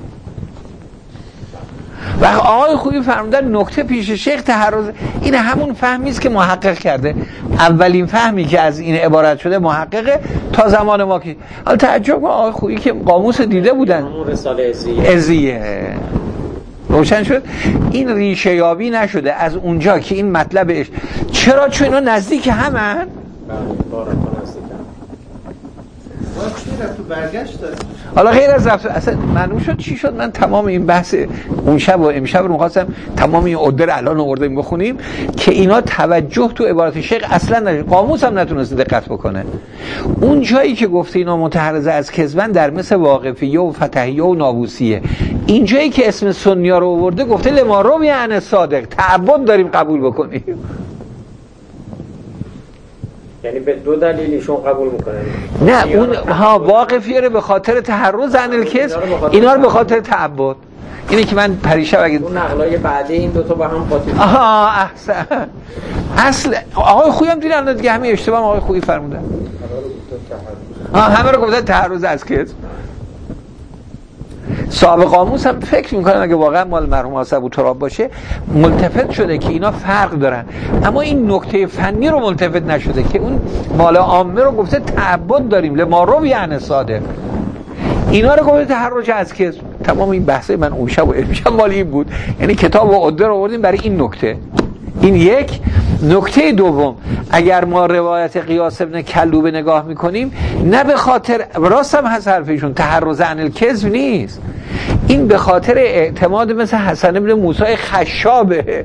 و آقای خوبی فرمودن نکته پیش شیخ تحرز. این همون فهمی است که محقق کرده. اولین فهمی که از این عبارت شده محققه تا زمان ما که حالا تعجب آقای خوبی که قاموس دیده بودن همون رساله ازیه ازیه روشن شد. این ریشه یابی نشده از اونجا که این مطلبش چرا چون اینا نزدیک همن تو برگشت داشت. حالا غیر از رفت اصلا معلوم شد چی شد. من تمام این بحث اون شب و امشب رو می‌خواستم تمام این عده الان آوردیم بخونیم که اینا توجه تو عبارت شیخ اصلا نشه. قاموس هم نتونست دقت بکنه. اون جایی که گفته اینا متحرزه از کذبن در مثل واقفیه و فتحیه و ناووسیه. این جایی که اسم سنیا رو آورده گفته لما رو یعنی صادق تعبد داریم قبول بکنیم. یعنی به دو دلیل ایشون قبول میکنن. نه اون ها واقفیه رو به خاطر تحرز عن الکذب، اینا رو به خاطر تعبد. اینه که من پریشب اگه اون نقلای بعدی این دو تا با هم قاطی. آها احسن. اصل آقای خویی هم دیدن دیگه همین اشتباه آقای خویی فرمودن. ها همه رو گفتن تحرز از کذب. صاحب قاموس هم فکر میکنم اگه واقعا مال مرحوم آصف ابوتراب باشه ملتفت شده که اینا فرق دارن، اما این نکته فنی رو ملتفت نشده که اون مال عامه رو گفته تعبد داریم لما رو یعنی صادق، اینا رو گفته تحرج از کذب. تمام این بحثه من اون شب و امشب مال این بود. یعنی کتاب و عده رو آوردیم برای این نکته. این یک. نکته دوم، اگر ما روایت قیاس ابن کلوب نگاه میکنیم نه به خاطر راست هم هست حرفشون تحرز عن الکذب نیست، این به خاطر اعتماد مثل حسن ابن موسی خشابه،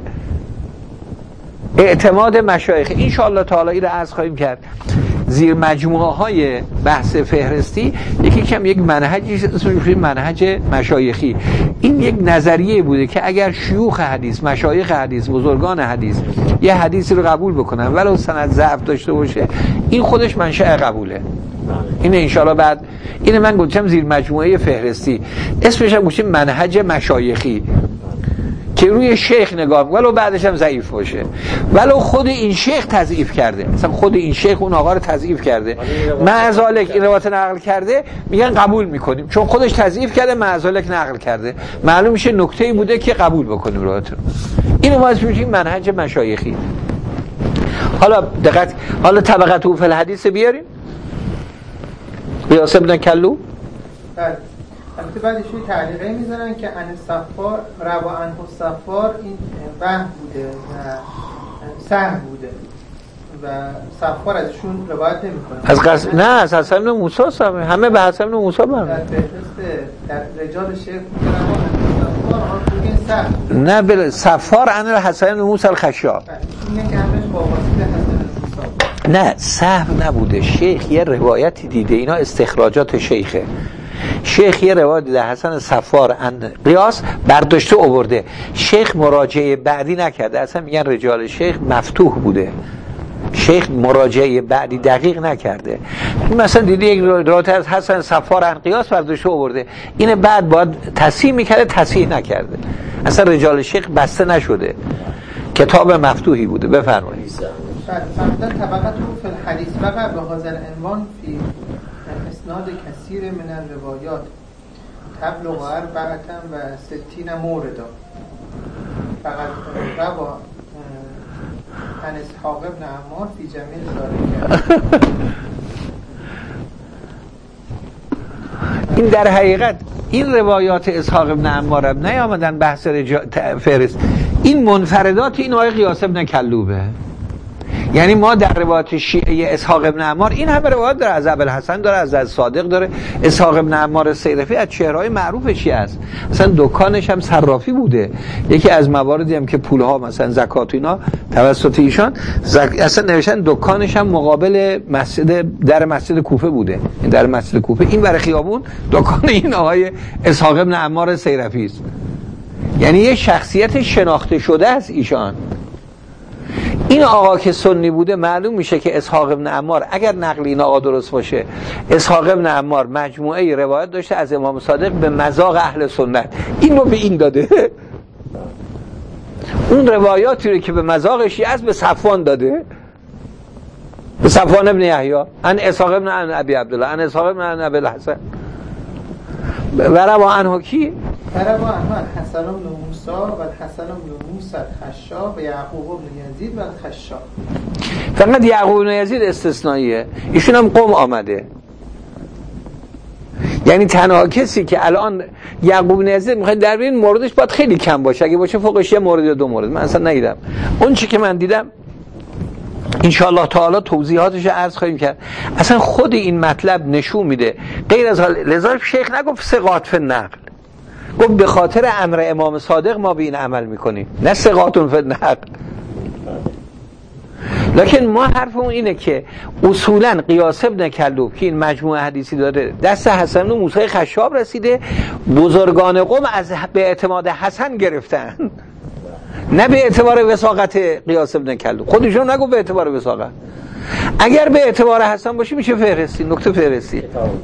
اعتماد مشایخ. ان شاء الله تعالی این رو عرض خواهیم کرد زیر مجموعه های بحث فهرستی. یکی کم یک منهجی اسمش منهج مشایخی. این یک نظریه بوده که اگر شیوخ حدیث، مشایخ حدیث، بزرگان حدیث یه حدیثی رو قبول بکنن ولو سند ضعف داشته باشه، این خودش منشأ قبوله. اینه ان شاء الله بعد اینه من گفتم زیر مجموعه فهرستی، اسمش هم گفتیم منهج مشایخی که روی شیخ نگاه ولو بعدش هم ضعیف باشه، ولو خود این شیخ تضعیف کرده، مثلا خود این شیخ اون آقا رو تضعیف کرده، معذالک این روایت نقل کرده، میگن قبول میکنیم چون خودش تضعیف کرده، معذالک نقل کرده، معلوم میشه نکته‌ای بوده که قبول بکنیم روایت رو. اینو ما میگیم منهج مشایخی. حالا دقت، حالا طبقت او فی الحدیث بیاریم قیاس ابن کلو. بله البته بعدش یه تعلیقه میذارن که ان صفار روا عنه صفار این وهم بوده و سهم بوده و صفار ازشون روایت نمیکنه. از قصد نه از حسن بن موسی هم همه به حسن بن موسی برمیاد. در فهرست در رجال شیخ روا عنه صفار آن سهم نه بل صفار عن الحسن بن موسی الخشاب. اینه که همش با واسطه حسن بن موسی. نه سهم نبوده، شیخ یه روایتی دیده، اینا استخراجات شیخه. شیخ یه روایت در حسن صفار ان قیاس برداشته آورده، شیخ مراجعه بعدی نکرده، اصلا میگن رجال شیخ مفتوح بوده، شیخ مراجعه بعدی دقیق نکرده. مثلا دیدی یک روایت از حسن صفار ان قیاس برداشته آورده، این بعد باید تصحیح میکرده، تصحیح نکرده، اصلا رجال شیخ بسته نشده، کتاب مفتوحی بوده. بفرمایید. فرمودن طبقت فی الحدیث وقع به هذا العنوان فی اسناد کثیر من الروایات تبلغ اربعة و ستین موردا فقط روا عن اسحاق ابن عمار فی جمیع ذالک. این در حقیقت این روایات اسحاق ابن عمار نیامدن بحث رجا... فهرست، این منفردات این آقای قیاس ابن کلوبه. یعنی ما در روایات شیعه اسحاق ابن عمار این همه روایات داره، از ابوالحسن داره، از از صادق داره. اسحاق ابن عمار سیرفی از چهره‌های معروف شیعه است، اصلا دکانش هم صرافی بوده. یکی از مواردی هم که پولها مثلا زکات اینا توسط ایشان زک... اصلا نوشتن دکانش هم مقابل مسجد در مسجد کوفه بوده. این در مسجد کوفه این ور خیابون دکان این آقای اسحاق ابن عمار سیرفی است. یعنی یه شخصیت شناخته شده است ایشان. این آقا که سنی بوده معلوم میشه که اسحاق ابن عمار اگر نقل این آقا درست باشه، اسحاق ابن عمار مجموعه روایت داشته از امام صادق به مذاق اهل سنت، این رو به این داده. اون روایاتی رو که به مذاق شیعه است به صفوان داده، به صفوان ابن یحیی، ان اسحاق ابن ابی عبدالله، ان اسحاق ابن ابی الحسن. و روا عنه کی؟ فروا عنه الحسن بن موسی و الحسن بن موسی الخشاب و یعقوب بن یزید و الخشاب. فقط یعقوب بن یزید استثنائیه، ایشون هم قم آمده. یعنی تنها کسی که الان یعقوب بن یزید میخواین در بین موردش باید خیلی کم باشه، اگه باشه فوقش یه مورد یا دو مورد. من اصلا ندیدم. اون چی که من دیدم ان شاء الله تعالی توضیحاتش عرض خواهیم کرد. اصلا خود این مطلب نشون میده غیر از حال لذا شیخ نگفت ثقات فی النقل، گفت به خاطر امر امام صادق ما به این عمل میکنیم، نه ثقاتون فی النقل. لکن ما حرفمون اینه که اصولا قیاس ابن کلوب که این مجموعه حدیثی داره دست حسن بن موسی خشاب رسیده، بزرگان قوم از به اعتماد حسن گرفتن، نه به اعتبار وثاقت قیاس ابن کلوب. خودشون نگو به اعتبار وثاقت. اگر به اعتبار حسن باشه میشه فهرستی، نکته فهرستی،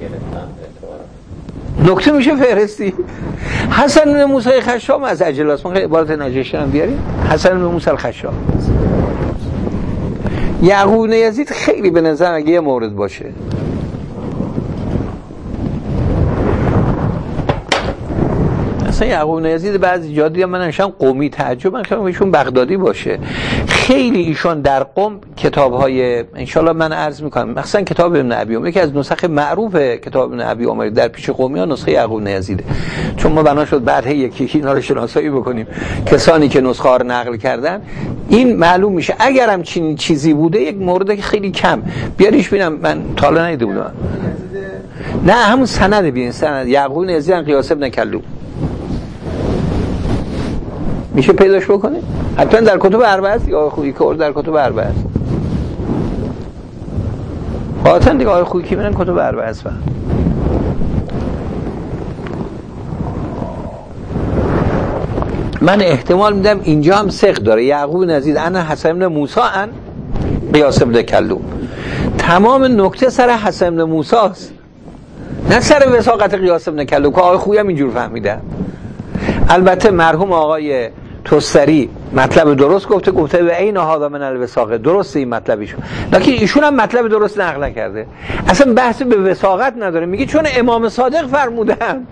نکته میشه فهرستی. حسن بن موسی خشاب از اجلاس، من عبارت نجاشی هم بیاریم، حسن بن موسی الخشاب. یعقوب بن یزید خیلی به نظر اگه یه مورد باشه، اصلا یعقوب بن یزید بعضی جا دیدم من نشم قومی تعجب من کردم ایشون بغدادی باشه. خیلی ایشون در قم کتاب‌های انشالله من عرض میکنم، مثلا کتاب ابن ابی عمر یکی از نسخ معروف کتاب ابن ابی عمر در پیش قومی ها نسخه یعقوب بن یزیده، چون ما بنا شد بعد یکی یکی اینا رو شناسایی بکنیم کسانی که نسخه ها رو نقل کردن. این معلوم میشه اگر هم چنین چیزی بوده یک مورد که خیلی کم بیاریش ببینم، من تا حالا ندیده بودم. نه همون سند ببین، سند یعقوب بن یزید قیاس ابن کلوب میشه پیداش بکنه؟ حتما در کتب اربعه است یا خویی که در کتب اربعه است. قاطعا دیگه آقای خویی که میرن کتب اربعه است. من احتمال میدم اینجا هم ثق داره. یعقوب بن یزید ان حسن بن موسی ان قیاس بن کلوب، تمام نکته سر حسن بن موسی است، نه سر وثاقت قیاس بن کلوب که آقای خویی هم اینجور فهمیدن. البته مرحوم آقای توستری مطلب درست گفته، گفته به عین هذا من الوثاقه، درسته این مطلبیشون، لکن ایشون هم مطلب درست نقل نکرده. اصلا بحث به وثاقت نداره، میگه چون امام صادق فرمودن.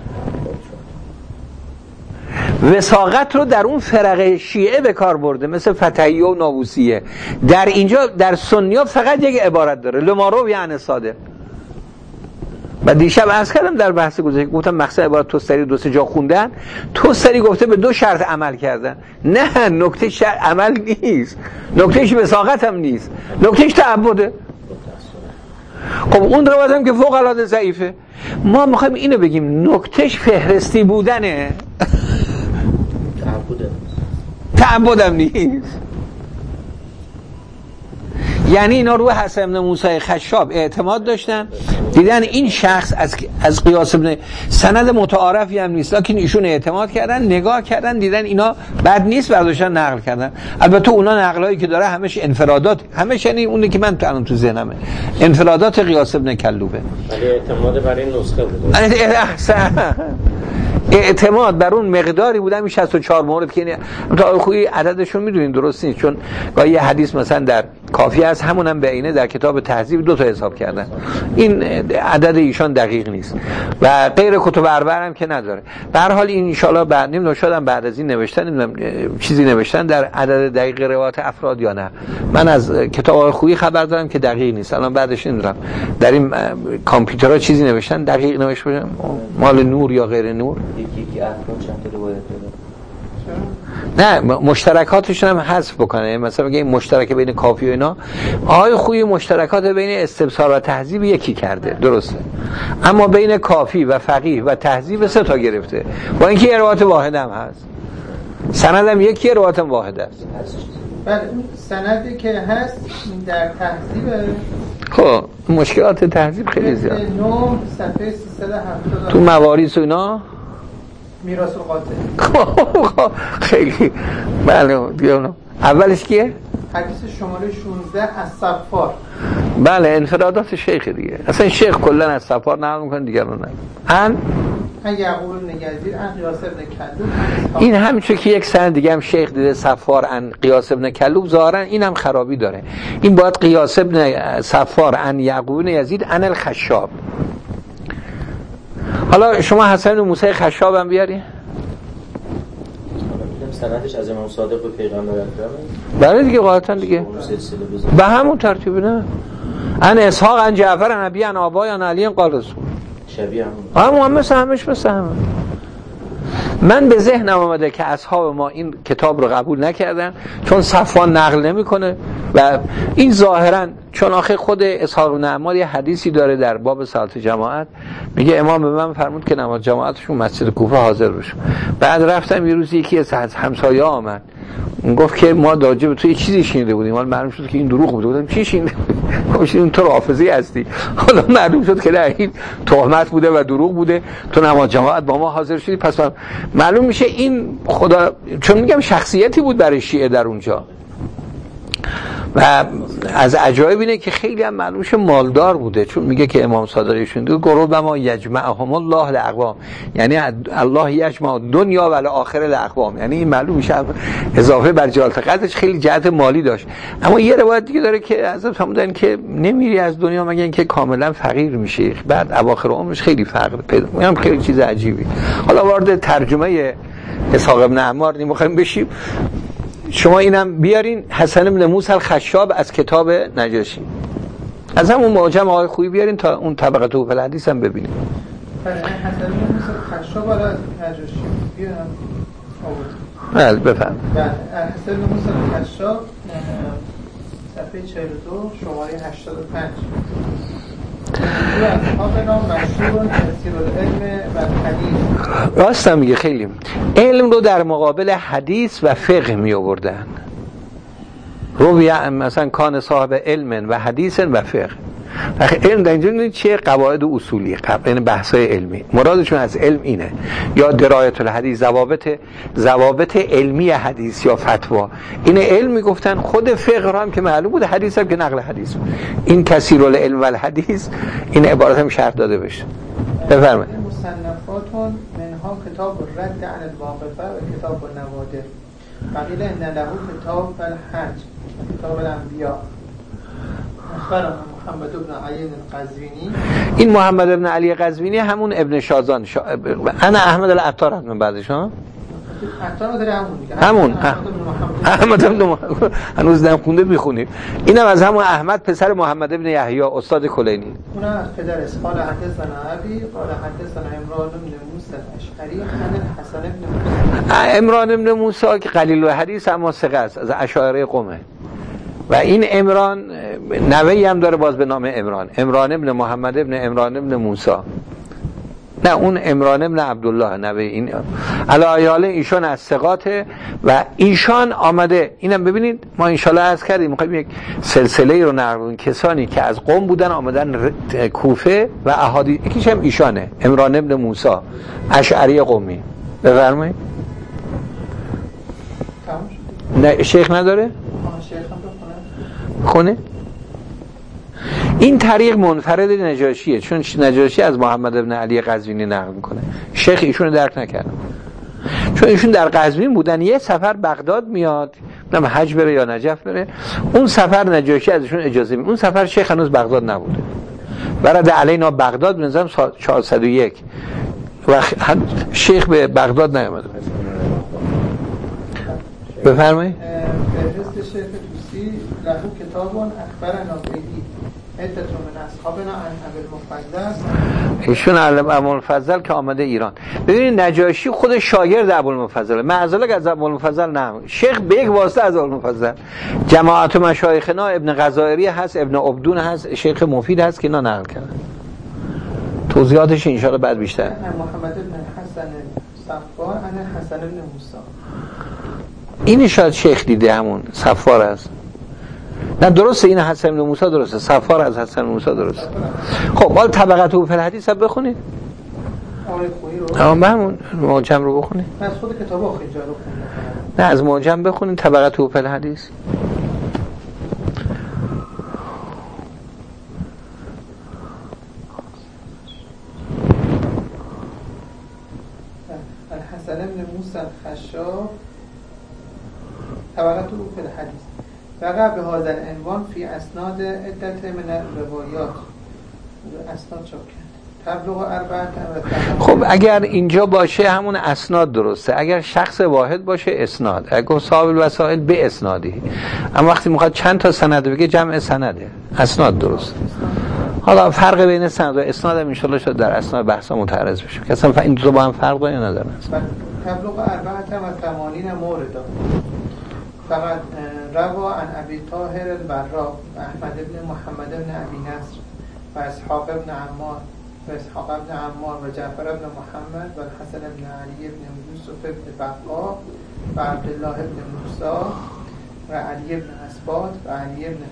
وثاقت رو در اون فرقه شیعه به کار برده مثل فتحیه و نابوسیه، در اینجا در سنی‌ها فقط یک عبارت داره لمارو یعنی صادق. و دیشب عرض کردم در بحث گذشته گفتم مقصد عبارت توستری دو سه جا خوندن، توستری گفته به دو شرط عمل کردن. نه، نکته شرط عمل نیست، نکتهش وثاقت هم نیست، نکتهش تعبده. خب اون روایت هم که فوق العاده ضعیفه، ما میخوایم اینو بگیم نکتهش فهرستی بودنه، تعبده تعبدم نیست. یعنی اینا رو حسن بن موسی خشاب اعتماد داشتن، دیدن این شخص از از قیاس ابن سند متعارفی هم نیست، لکن ایشون اعتماد کردن، نگاه کردن دیدن اینا بد نیست، برداشتن نقل کردن. البته اونا نقلایی که داره همش انفرادات، همش یعنی اونی که من الان تو ذهنمه انفرادات قیاس ابن کلوبه، ولی اعتماد بر این نسخه بود. احسن اعتماد بر اون مقداری بودن می شصت و چهار مورد که یعنی تا خوی عددشون میدونین درست نیست، چون گاهی یه حدیث مثلا در کافی است همونم به عینه در کتاب تهذیب دو تا حساب کردن، این عدد ایشان دقیق نیست و غیر کتب اربعه هم که نداره. به هر حال این ان شاء الله بعد نمیدونم شاید بعد از این نوشتن نمیدونم چیزی نوشتن در عدد دقیق روایات افراد یا نه. من از کتاب خویی خبر دارم که دقیق نیست، الان بعدش نمیدونم در این کامپیوترها چیزی نوشتن دقیق نوشته مال نور یا غیر نور. یکی افراد چند تا روایت داره؟ نه مشترکاتشون هم حذف بکنه. مثلا میگه این مشترک بین کافی و اینا، آقای خویی مشترکات بین استبصار و تهذیب یکی کرده، درسته، اما بین کافی و فقیه و تهذیب سه تا گرفته، با اینکه یه روایت واحد هم هست، سند هم یکی، روایت هم واحد است. بله سندی که هست در تهذیب، خب مشکلات تهذیب خیلی زیاد. نه صفحه سیصد و هفتاد تو مواریث و اینا میراث القاتل خیلی بله. اولش کیه؟ حدیث شماره شانزده از صفار. بله انفرادات شیخ دیگه، اصلا شیخ کلا از صفار نقل میکنه، دیگران نه. ان ان یعقوب بن یزید ان قیاس ابن کلوب، این همینطور که یک سند دیگه هم شیخ دیده صفار ان قیاس ابن کلوب، ظاهرا این هم خرابی داره. این باید قیاس ابن صفار ان یعقوب بن یزید ان الخشاب. حالا شما حسن بن موسی خشاب هم بیاری؟ سندش از امام صادق به پیغمبر اکرم. بله دیگه قاطعا دیگه به همون ترتیب. نه ان اسحاق ان جعفر ان ابی ان آبای ان علی قال رسول، شبیه همون همون هم مثل همش مثل همون. من به ذهنم آمده که اصحاب ما این کتاب رو قبول نکردن چون صفوان نقل نمیکنه و این ظاهرا چون آخه خود اسحاق بن عمار یه حدیثی داره در باب صلات جماعت، میگه امام به من فرمود که نماز جماعتشون مسجد کوفه حاضر بشم. بعد رفتم یه روزی یکی از همسایه آمد گفت که ما راجع به تو یه چیزی شنیده بودیم، حالا معلوم شد که این دروغ بوده. بودم چی شنیده؟ گفتم تو رافضی هستی. حالا معلوم شد که نه این تهمت بوده و دروغ بوده، تو نماز جماعت با ما حاضر شدی. پس معلوم میشه این خدا، چون میگم شخصیتی بود برای شیعه در اونجا و از عجایب اینه که خیلی هم معلوم شه مالدار بوده، چون میگه که امام صادقشون دو گروه ما یجمعهم الله الاقوام، یعنی الله یجمع دنیا و الاخره الاقوام، یعنی این معلوم میشه اضافه بر جلالت قدرش خیلی جهت مالی داشت. اما یه روایت دیگه داره که حضرت فرمودن که نمیری از دنیا مگر اینکه کاملا فقیر میشی، بعد اواخر عمرش خیلی فقر پیدا میکنه. خیلی چیز عجیبی. حالا وارد ترجمه اسحاق بن عمار نمیخوایم بشیم. شما اینم بیارین حسن بن موسی الخشاب از کتاب نجاشی، از همون معجم آقای خویی بیارین تا اون طبقه تو فل حدیث هم ببینیم. بله حسن بن موسی الخشاب از نجاشی بیارم. بله بفهم. بله حسن بن موسی الخشاب صفحه چهل و دو شماره هشتاد و پنج. راست هم میگه. خیلی علم رو در مقابل حدیث و فقه می آوردن. روی مثلا کان صاحب علم و حدیث و فقه. علم در اینجا چیه؟ قواعد و اصولی، این بحثای علمی. مرادشون از علم اینه، یا درایت الحدیث، ضوابط ضوابط علمی حدیث یا فتوا. این علم میگفتن. خود فقه رو هم که معلوم بود، حدیث هم که نقل حدیث. این کثیر العلم و الحدیث، این عبارت هم شرط داده بشه. بفرمایید. مصنفاتون منها کتاب الرد عن الواقفه و کتاب النوادر. قیل ان له کتاب الحج کتاب الانبیاء. اخبرنا محمد ابن علی القزوینی. این محمد ابن علی قزوینی همون ابن شازان شا... انا احمد العطار هم بعدش ها عطار داره همون دیگه همون احمد ابن محمد هنوز نم خونده میخونیم. اینم از همون احمد پسر محمد ابن یحیی استاد کلینی. اون از پدر است. قال حدثنا ابی قال حدثنا عمران بن موسی الاشعری عن الحسن بن موسی. عمران بن موسی که قلیل الحدیث اما ثقه است، از اشاعره قومه. و این عمران نوه‌ای هم داره باز به نام عمران، عمران ابن محمد ابن عمران ابن موسی. نه اون عمران ابن عبدالله نوه این. علایاله ایشان از ثقاته و ایشان آمده. اینم ببینید ما انشالله عرض کردیم میخوایم یک سلسله رو نقل کنیم، کسانی که از قوم بودن آمدن کوفه و احادیث. یکیش هم ایشانه، عمران ابن موسی اشعری قومی. بفرمایید. نه شیخ نداره؟ خونه؟ این طریق منفرد نجاشیه، چون نجاشی از محمد ابن علی قزوینی نقل میکنه. شیخ ایشون رو درک نکردم، چون ایشون در قزوین بودن. یه سفر بغداد میاد، نم حج بره یا نجف بره، اون سفر نجاشی ازشون اجازه میده. اون سفر شیخ هنوز بغداد نبوده. برد علینا بغداد بنظرم چهارصد و یک و شیخ به بغداد نیامده. بفرمایید. فهرست شیخ توسی له کتابون اخبرنا بهی عدت من اصحابنا عن ابوالمفضل. ایشون ابوالمفضل که آمده ایران. ببینید نجاشی خود شاگرد ابوالمفضل، معذالک از ابوالمفضل نه، شیخ به یک واسطه از ابوالمفضل. جماعت مشایخنا ابن غزائری هست، ابن عبدون هست، شیخ مفید هست که اینا نقل کردن. توضیحاتش ان شاءالله بعد بیشتر. محمد بن حسن صفار عن حسن بن موسی. این شاید شیخ دیده همون صفار است. نه درسته، این حسن بن موسی درسته، صفار از حسن بن موسی درسته. خب حالا طبقات او فی الحدیث هم بخونید. آره همون معجم رو بخونید. از خود کتاب آخر جا رو خوندم. نه از معجم بخونید طبقات او فی الحدیث. الحسن بن موسی الخشاب طبقات او فی الحدیث. وقع به هذا العنوان فی اسناد عدت من روایات. اسناد چاپ کرد. تبلغ اربعه. خب اگر اینجا باشه همون اسناد درسته، اگر شخص واحد باشه اسناد، اگر صاحب الوسائل به اسنادی. اما وقتی میخواد چند تا سند بگه جمع سنده، اسناد درست. حالا فرق بین سند و اسناد هم ان شاء الله شد در اسناد بحثا متعرض بشه که اصلا این دو با هم فرق داره نداره. تبلغ اربعه و ثمانین مورد. فقط روا عن ابی طاهر البراء و احمد بن محمد بن ابی نصر و اسحاق بن عمار و اسحاق بن عمار و جعفر بن محمد و الحسن بن علی بن یوسف بن بقا و عبدالله بن موسی و علی بن اسباط و علی بن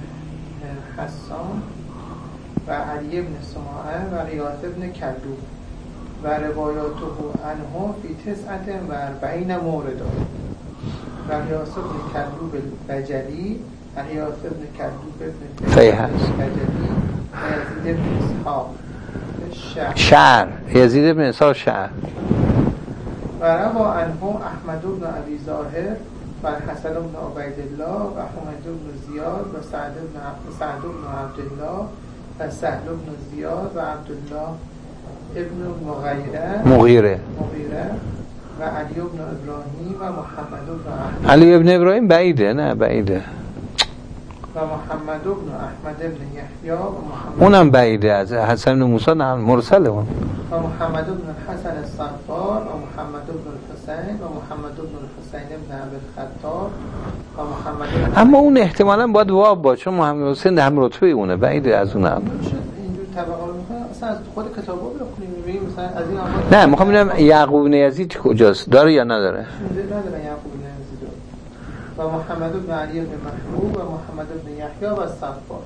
حسان و علی بن سماعه و ریاض بن کلوب و روایاته عنه فی تسعة و اربعین مورد. و ریاض بن کلوب البجلی و ریاض بن کلوب فیحز بجلی و یزید بن اسحاق شعر یزید بن اسحاق شعر و روا عنه احمد بن ابی ظاهر و حسن بن عبیدالله و حمید بن زیاد و سعد بن سعد بن عبدالله و سهل بن زیاد و عبدالله ابن مغیره مغیره مغیره و علی بن ابراهیم و محمد بن احمد. علی ابن ابراهیم بعیده، نه بعیده. و محمد بن احمد بن یحیی و محمد اونم بعیده، از حسن بن موسی نه مرسله اون. و محمد بن حسن الصفار و محمد بن الحسین و محمد بن الحسین بن ابی الخطاب و محمد. اما اون احتمالاً باید واب باشه، چون محمد حسین هم رتبه اونه، بعیده از اون. هم اینجور طبقه رو میخوام اصلا از خود کتابا بخونیم ببینیم مثلا از این آقا. نه میخوام ببینم یعقوب بن یزید کجاست، داره یا نداره؟ نداره یعقوب بن یزید و محمد بن علی بن محبوب و محمد بن یحیی و صفار.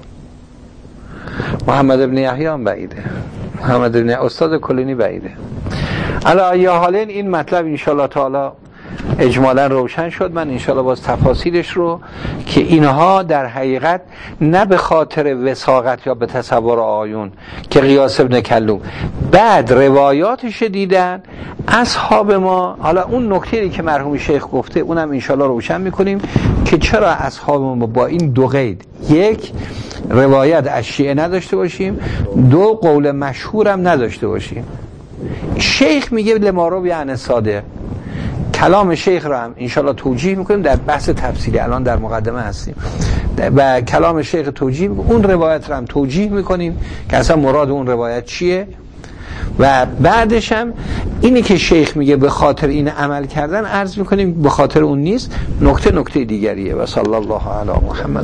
محمد بن یحیی هم بعیده، محمد بن استاد کلینی بعیده. علی یا حالین این مطلب ان شاء الله تعالی اجمالا روشن شد. من ان شاء الله باز تفاصیلش رو که اینها در حقیقت نه به خاطر وثاقت یا به تصور آیون که قیاس ابن کلوم، بعد روایاتش دیدن اصحاب ما. حالا اون نکته‌ای که مرحوم شیخ گفته اونم ان شاء الله روشن میکنیم که چرا اصحاب ما با این دو قید، یک روایت از شیعه نداشته باشیم، دو قول مشهورم نداشته باشیم. شیخ میگه لمارو یعنی صادق، کلام شیخ را هم انشالله توجیه میکنیم در بحث تفصیلی، الان در مقدمه هستیم و کلام شیخ توجیه میکنیم، اون روایت را هم توجیه میکنیم که اصلا مراد اون روایت چیه و بعدش هم اینی که شیخ میگه به خاطر این عمل کردن عرض میکنیم به خاطر اون نیست، نکته نکته دیگریه. و صلی الله علی محمد.